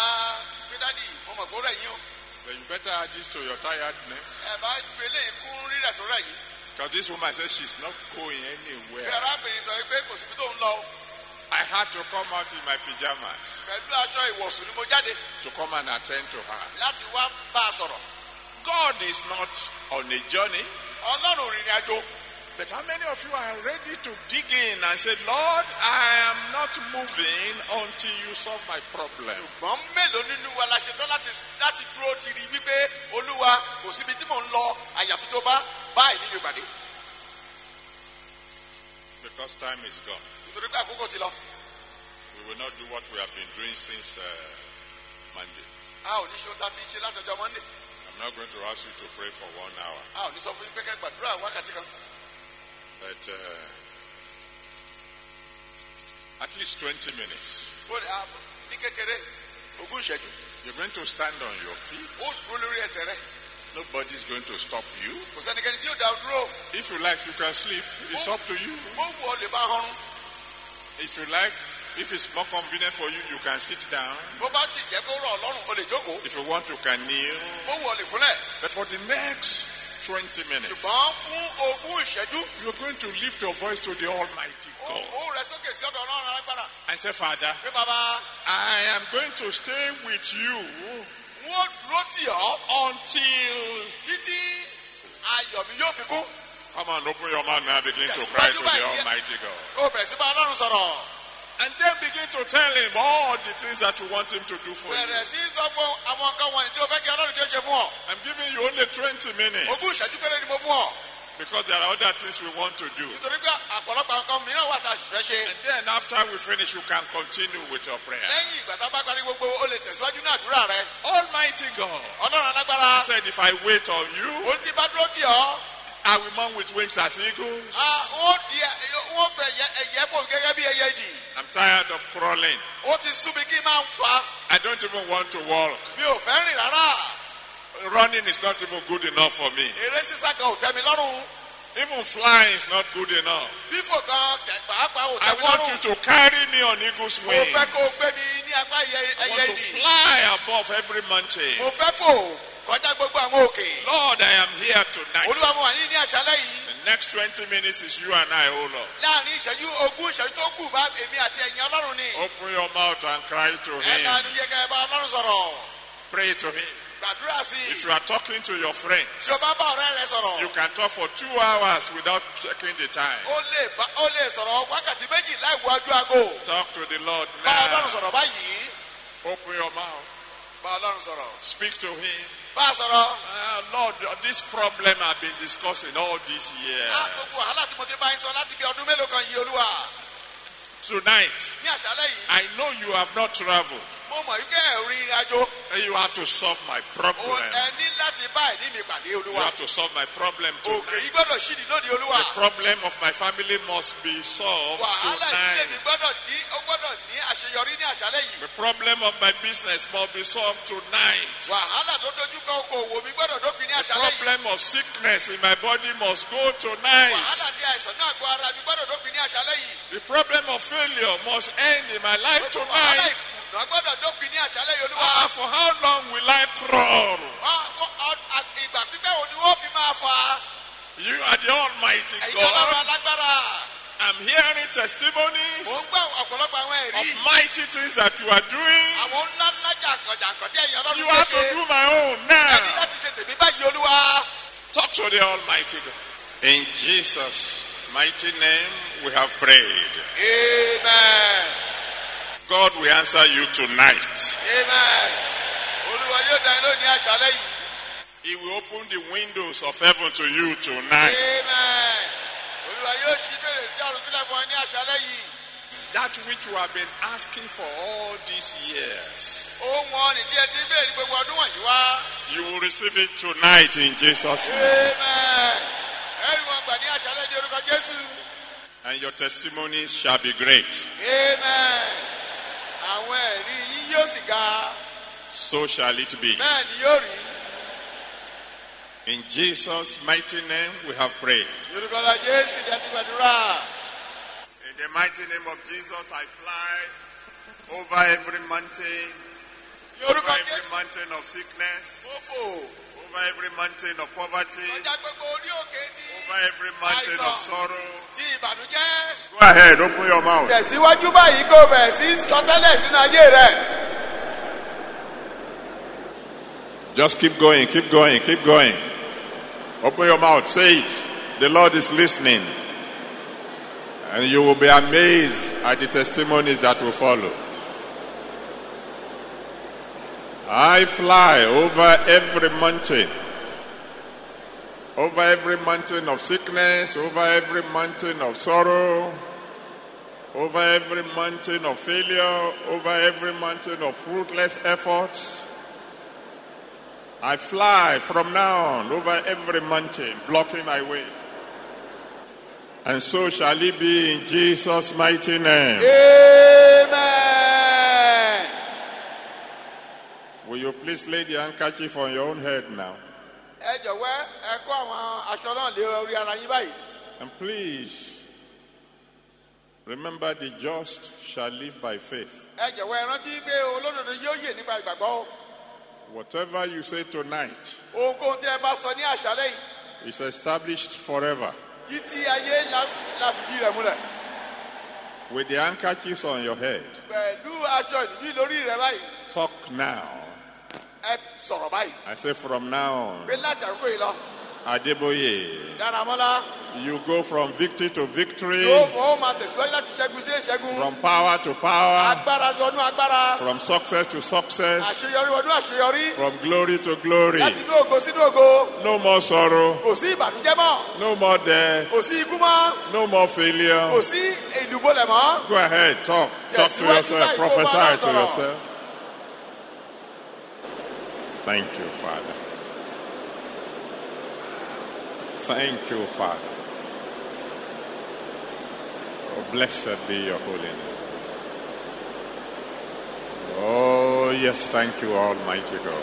pé dádì mo mọ̀ kó rẹ̀ yín o. but you better add this to your tiredness. ẹ bá fi eléyìí kún rírẹ̀ tó rẹ̀ yín. Because this woman said she's not going pé anywhere. arábìnrin sọ pé kò síbi tó ń lọ o. I had to come out in my pajamas pẹ̀lú aṣọ ìwọ̀sùn ni mo jáde to come and attend to her. láti wá bá a sọ̀rọ̀. God is not on a journey. ọlọ́run rìnrìn àjò. But how many of you are ready to dig in and say, Lord, I am not moving until you solve my problem? ṣùgbọ́n mélòó nínú wa la ṣe tán láti dúró ti rí wípé olúwa kò síbi tí mò ń lọ àyàfi tó bá báyìí nínú ìpàdé. Because time is gone. nítorí pé àkókò ti lọ. We will not do what we have been doing since Monday. a ò ní ṣe ohun tá a ti ṣe látọjọ́ Monday. I'm not going to ask you to pray for 1 hour. a ò ní sọ fún yín pé kẹ́ gbàdúrà wákàtí kan. But At least 20 minutes. ní kékeré ogún ìṣẹ́jú. You're going to stand on your feet. ó dúró lórí ẹsẹ̀ rẹ̀. Nobody's going to stop you. kò sẹ́nikẹ́ni tí yóò dá ọ dúró. If you like, you can sleep. It's up to you. ó wù ọ́ lè bá ọrùn. If you like, if it's more convenient for you, you can sit down. bó bá sì jẹ́ kó rọ̀ ọ́ lọ́rùn o lè jókòó. If you want, you can kneel. ó wù ọ́ lè kúnlẹ̀. But for the next 20 minutes, ṣùgbọ́n fún ogún ìṣẹ́jú. you're going to lift your voice to the Almighty God ó rẹ̀ sókè sí ọ̀dọ̀ Ọlọ́run alágbára. and say, Father, pé bàbá I am going to stay with you wọ́n dúró tì ọ́ until... títí ayọ̀ mi yóò fi kún. Come on, open your mouth now, begin to cry to the Almighty God. ó bẹ̀rẹ̀ sí bá Ọlọ́run sọ̀rọ̀. And then begin to tell him all the things that you want him to do for you. bẹ̀rẹ̀ sí sọ fún àwọn nǹkan wọ̀nyí tí o fẹ́ kí Ọlọ́run tí ó ṣe fún ọ. I'm giving you only 20 minutes ogún ìṣẹ́jú péré ni mo fún ọ. because there are other things we want to do. nítorí pé àpọ̀lọpọ̀ nǹkan mìíràn wà tá a sì fẹ́ ṣe. And then after we finish, you can continue with your prayer. lẹ́yìn ìgbà tá a bá parí gbogbo o lè tẹ̀síwájú ní àdúrà rẹ. Almighty God, Ọlọ́run alágbára. he said, if I wait on you, ó ti bá dúró tì ọ́. I will mount with wings as eagles. wọ́n fẹ́ ẹ̀yẹ́ fò gẹ́gẹ́ bí ẹyẹ idì. I'm tired of crawling. ó ti sú mi kí n máa fà. I don't even want to walk. mi ò fẹ́ rìn rárá. Running is not even good enough for me. eré sísá kan ò tẹ́ mi lọ́rùn. Even flying is not good enough. fífò kan pàápàá ò I tẹ́ mi want you lọ́rùn. to carry me on eagle's mo wings. fẹ́ kó o gbé mi ní apá I ẹyẹ want to idì. fly above every mountain. mo fẹ́ fò kọjá gbogbo àwọn òkè. Lord, I am here tonight. olúwa mo wà ní àṣálẹ́ yìí. The next 20 minutes is you and I, oh Lord. láàrin ìṣẹ́jú ogún ìṣẹ́jú tó kù bá èmi àti ẹ̀yin Ọlọ́run ni. Open your mouth and cry to ẹ̀ka him. ni yẹ ká ẹ bá Ọlọ́run sọ̀rọ̀. Pray to him. gbàdúrà sí i. If you are talking to your friends, tí o bá bá ọ̀rẹ́ rẹ sọ̀rọ̀. you can talk for 2 hours without checking the time. ó lè sọ̀rọ̀ wákàtí méjì láì wo ojú aago. Talk to the Lord bá Ọlọ́run now. sọ̀rọ̀ báyìí. Open your mouth. bá Ọlọ́run sọ̀rọ̀. Speak to him. bá a sọ̀rọ̀. Lord, this problem I've been discussing all these years. gbogbo wàhálà tí mo ti bá yín sọ láti bí ọdún mélòó kan yìí Olúwa. Tonight, ní àṣálẹ́ yìí. I know you have not traveled. mo mọ̀ wípé ẹ̀rín ìrìnàjò. And you have to solve my problem. ẹ ní láti bá ẹ̀ní mi pàdé You Olúwa. have to solve my problem òkè tonight. yìí gbọ́dọ̀ ṣídìí lónìí Olúwa. The problem of my family must be solved wàhálà ìdílé mi tonight. gbọ́dọ̀ ní àṣeyọrí ní àṣálẹ́ yìí. The problem of my business must be solved tonight. wàhálà tó dojú kọ okòwò mi gbọ́dọ̀ dópin ní The àṣálẹ́ yìí. problem of sickness in my body must go tonight. wàhálà tí àìsàn náà gbọ́ ara mi gbọ́dọ̀ dópin ní àṣálẹ́ yìí. The problem of failure must end in my life wàhálà tonight. ìkùnà gbọ́dọ̀ dópin ní àṣálẹ́ yìí Olúwa. For how long will I crawl? ìgbà pípẹ́ wo ni wọ́n fi máa fà á. You are the Almighty ẹ̀yin Ọlọ́run God. alágbára. I'm hearing testimonies mò ń gbọ́ ọ̀pọ̀lọpọ̀ àwọn ẹ̀rí. of mighty things that you are doing. àwọn ńlá ńlá jàǹkànjàǹkàn tí ẹ̀yin Ọlọ́run You lè have to ṣe. do my own ẹni now. láti ṣe tèmi báyìí Olúwa. Talk to the Almighty God. In Jesus' mighty name, we have prayed. Amen. God will answer you tonight. Amen. Olúwa yóò dá iná ní àṣálẹ́ yìí. He will open the windows of heaven to you tonight. Amen. Olúwa yóò ṣí fèrèsé ọ̀run sílẹ̀ fún ọ ní àṣálẹ́ yìí. That which you have been asking for all these years, Ohun ọ̀nì tí ẹ ti ń béèrè ní gbogbo ọdún wọ̀nyí wá. you will receive it tonight in Jesus' name. Amen. Ẹ̀rí wọn gbà ní àṣálẹ́ ní orúkọ Jésù. And your testimonies shall be great. Amen. Àwọn ẹ̀rí yín yóò sì ga. So shall it be. Bẹ́ẹ̀ ni yóò rí. In Jesus' mighty name, we have prayed. Yorùbá Jésù ní àti gbàdúrà. In the mighty name of Jesus, I fly over every mountain, over Yorùbá every Jésù. mountain of sickness, Mo fò. over every mountain of poverty, Ọjà gbogbo orí òkè tí. over every mountain of sorrow. Ti ìbànújẹ́. Go ahead, open your mouth. Tẹ̀síwájú báyìí kó o bẹ̀rẹ̀ sí sọtẹ́lẹ̀ sínú ayé rẹ̀. Just keep going, keep going, keep going. Open your mouth, say it. The Lord is listening. And you will be amazed at the testimonies that will follow. I fly over every mountain. Over every mountain of sickness, over every mountain of sorrow, over every mountain of failure, over every mountain of fruitless efforts. I fly from now on over every mountain, blocking my way. And so shall it be in Jesus' mighty name. Amen. Will you please lay the handkerchief on your own head now? Ẹ jọ̀wọ́ ẹ kó àwọn aṣọ náà lé orí ara yín báyìí. And please, remember the just shall live by faith. Ẹ jọ̀wọ́ ẹ rántí pé olódodo yóò yè nípa ìgbàgbọ́. Whatever you say tonight Ohunkóhun tí ẹ bá sọ ní àṣálẹ́ yìí, is established forever. títí ayé la fìdí rẹ̀ múlẹ̀. With the handkerchiefs on your head, Pẹ̀lú aṣọ ìdíbí lórí rẹ̀ báyìí, talk now. ẹ sọ̀rọ̀ báyìí. I say from now on, Pé láti àkókò yìí lọ, Adeboye, Dáramọ́lá you go from victory to victory, yóò máa tẹ̀síwájú láti ṣẹ́gun sí ìṣẹ́gun. from power to power, Agbára wọnú agbára. from success to success, Àṣeyọrí wọnú àṣeyọrí. from glory to glory. Láti inú ògo sínú ògo. No more sorrow, Kò sí ìbànújẹ́ mọ́. no more death, Kò sí ikú mọ́. no more failure. Kò sí ìdúgbòlẹ̀ mọ́. Go ahead, talk to yourself, prophesy to yourself. Thank you, Father. Thank you, Father. Oh, blessed be your holy name. Oh, yes, thank you, Almighty God.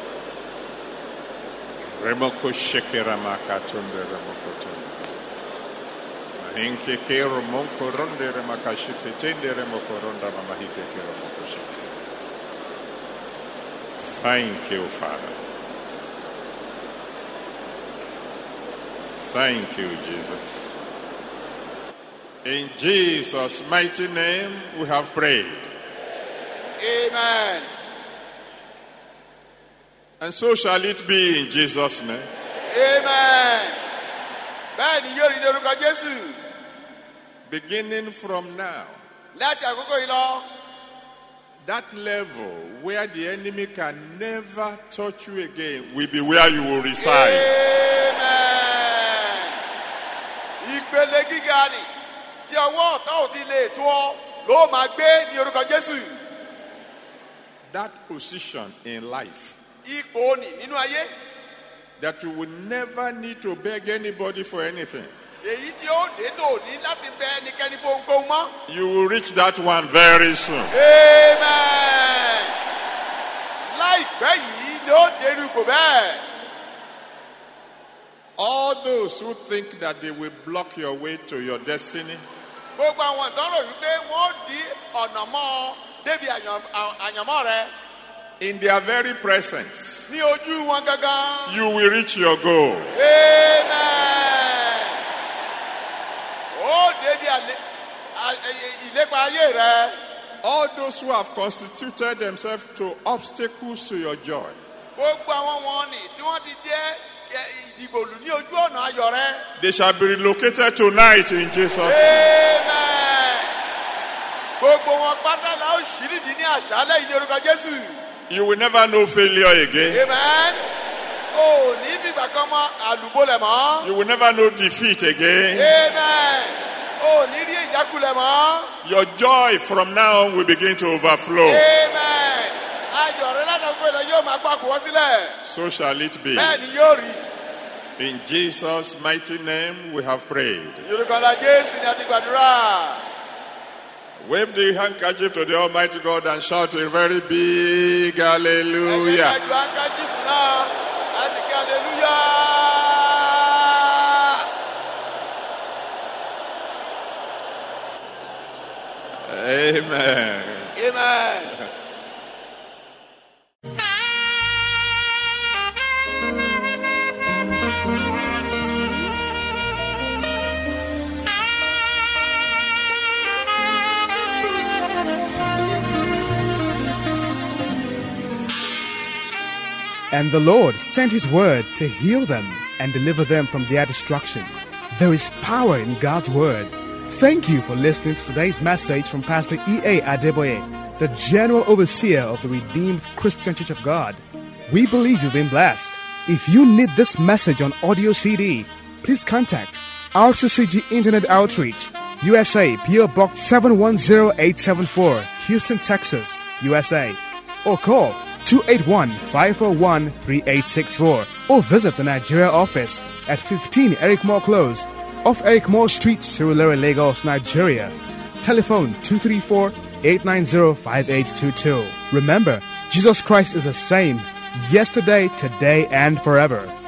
Remoko shekera makatunde remoko tunde. Mahinke kero monko ronde remaka shiketende remoko ronda mamahike kero monko shike. Thank you, Father. Thank you, Jesus. In Jesus' mighty name, we have prayed. Amen. And so shall it be in Jesus' name. Amen. Bẹ́ẹ̀ ni yóò rí ní orúkọ Jésù. Beginning from now, Láti àkókò yìí lọ, that level where the enemy can never touch you again will be where you will reside. Amen. Ìpele gíga ni tí ọwọ́ ọ̀tá ò ti lè tó ọ ló máa gbé ní orúkọ Jésù. That position in life Ipò ni nínú ayé. that you will never need to beg anybody for anything. Èyí tí ó dé tó ní láti bẹ ẹnikẹ́ni fún ohunkóhun mọ́. You will reach that one very soon. Amen. Láìpẹ́ yìí ló dérú ipò bẹ́ẹ̀. All those who think that they will block your way to your destiny, Gbogbo àwọn ìtọ́rọ̀ wípé wọ́n di ọ̀nà mọ́ débi àyànmọ́ rẹ. in their very presence, Ní ojú wọn gangan. you will reach your goal. Amen. Ó débi ìlépa ayé rẹ. All those who have constituted themselves to obstacles to your joy, Gbogbo àwọn wọn ni tí wọ́n ti jẹ́ ìdìbòlù ní ojú ọ̀nà ayọ̀ rẹ. they shall be relocated tonight in Jesus' name. Amen. Gbogbo wọn pátá la ó ṣí nídìí ní àṣálẹ́ yìí ní orúkọ Jésù. You will never know failure again. Amen. O ní fìgbà kan mọ àlùbọ́lẹ̀ mọ́. You will never know defeat again. Amen. O ní rí ìjákulẹ̀ mọ́. Your joy from now on will begin to overflow. Amen. Ayọ̀ rẹ látàkùn ìlọ yóò máa pa kùwọ́ sílẹ̀. So shall it be. Bẹ́ẹ̀ ni yóò rí. In Jesus' mighty name we have prayed. Yorùbá la Jésù ni a ti gbàdúrà. Wave the handkerchief to the Almighty God and shout a very big Ẹ̀jẹ̀ hallelujah. ká ju handkerchief náà, a sì kí hallelujah. Amen. Amen. And the Lord sent his word to heal them and deliver them from their destruction. There is power in God's word. Thank you for listening to today's message from Pastor E.A. Adeboye, the General Overseer of the Redeemed Christian Church of God. We believe you've been blessed. If you need this message on audio CD, please contact RCCG Internet Outreach, USA, PO Box 710874, Houston, Texas, USA, or call 281-541-3864, or visit the Nigeria office at 15 Eric Moore Close, off Eric Moore Street, Surulere, Lagos, Nigeria. Telephone 234-890-5822. Remember, Jesus Christ is the same yesterday, today, and forever.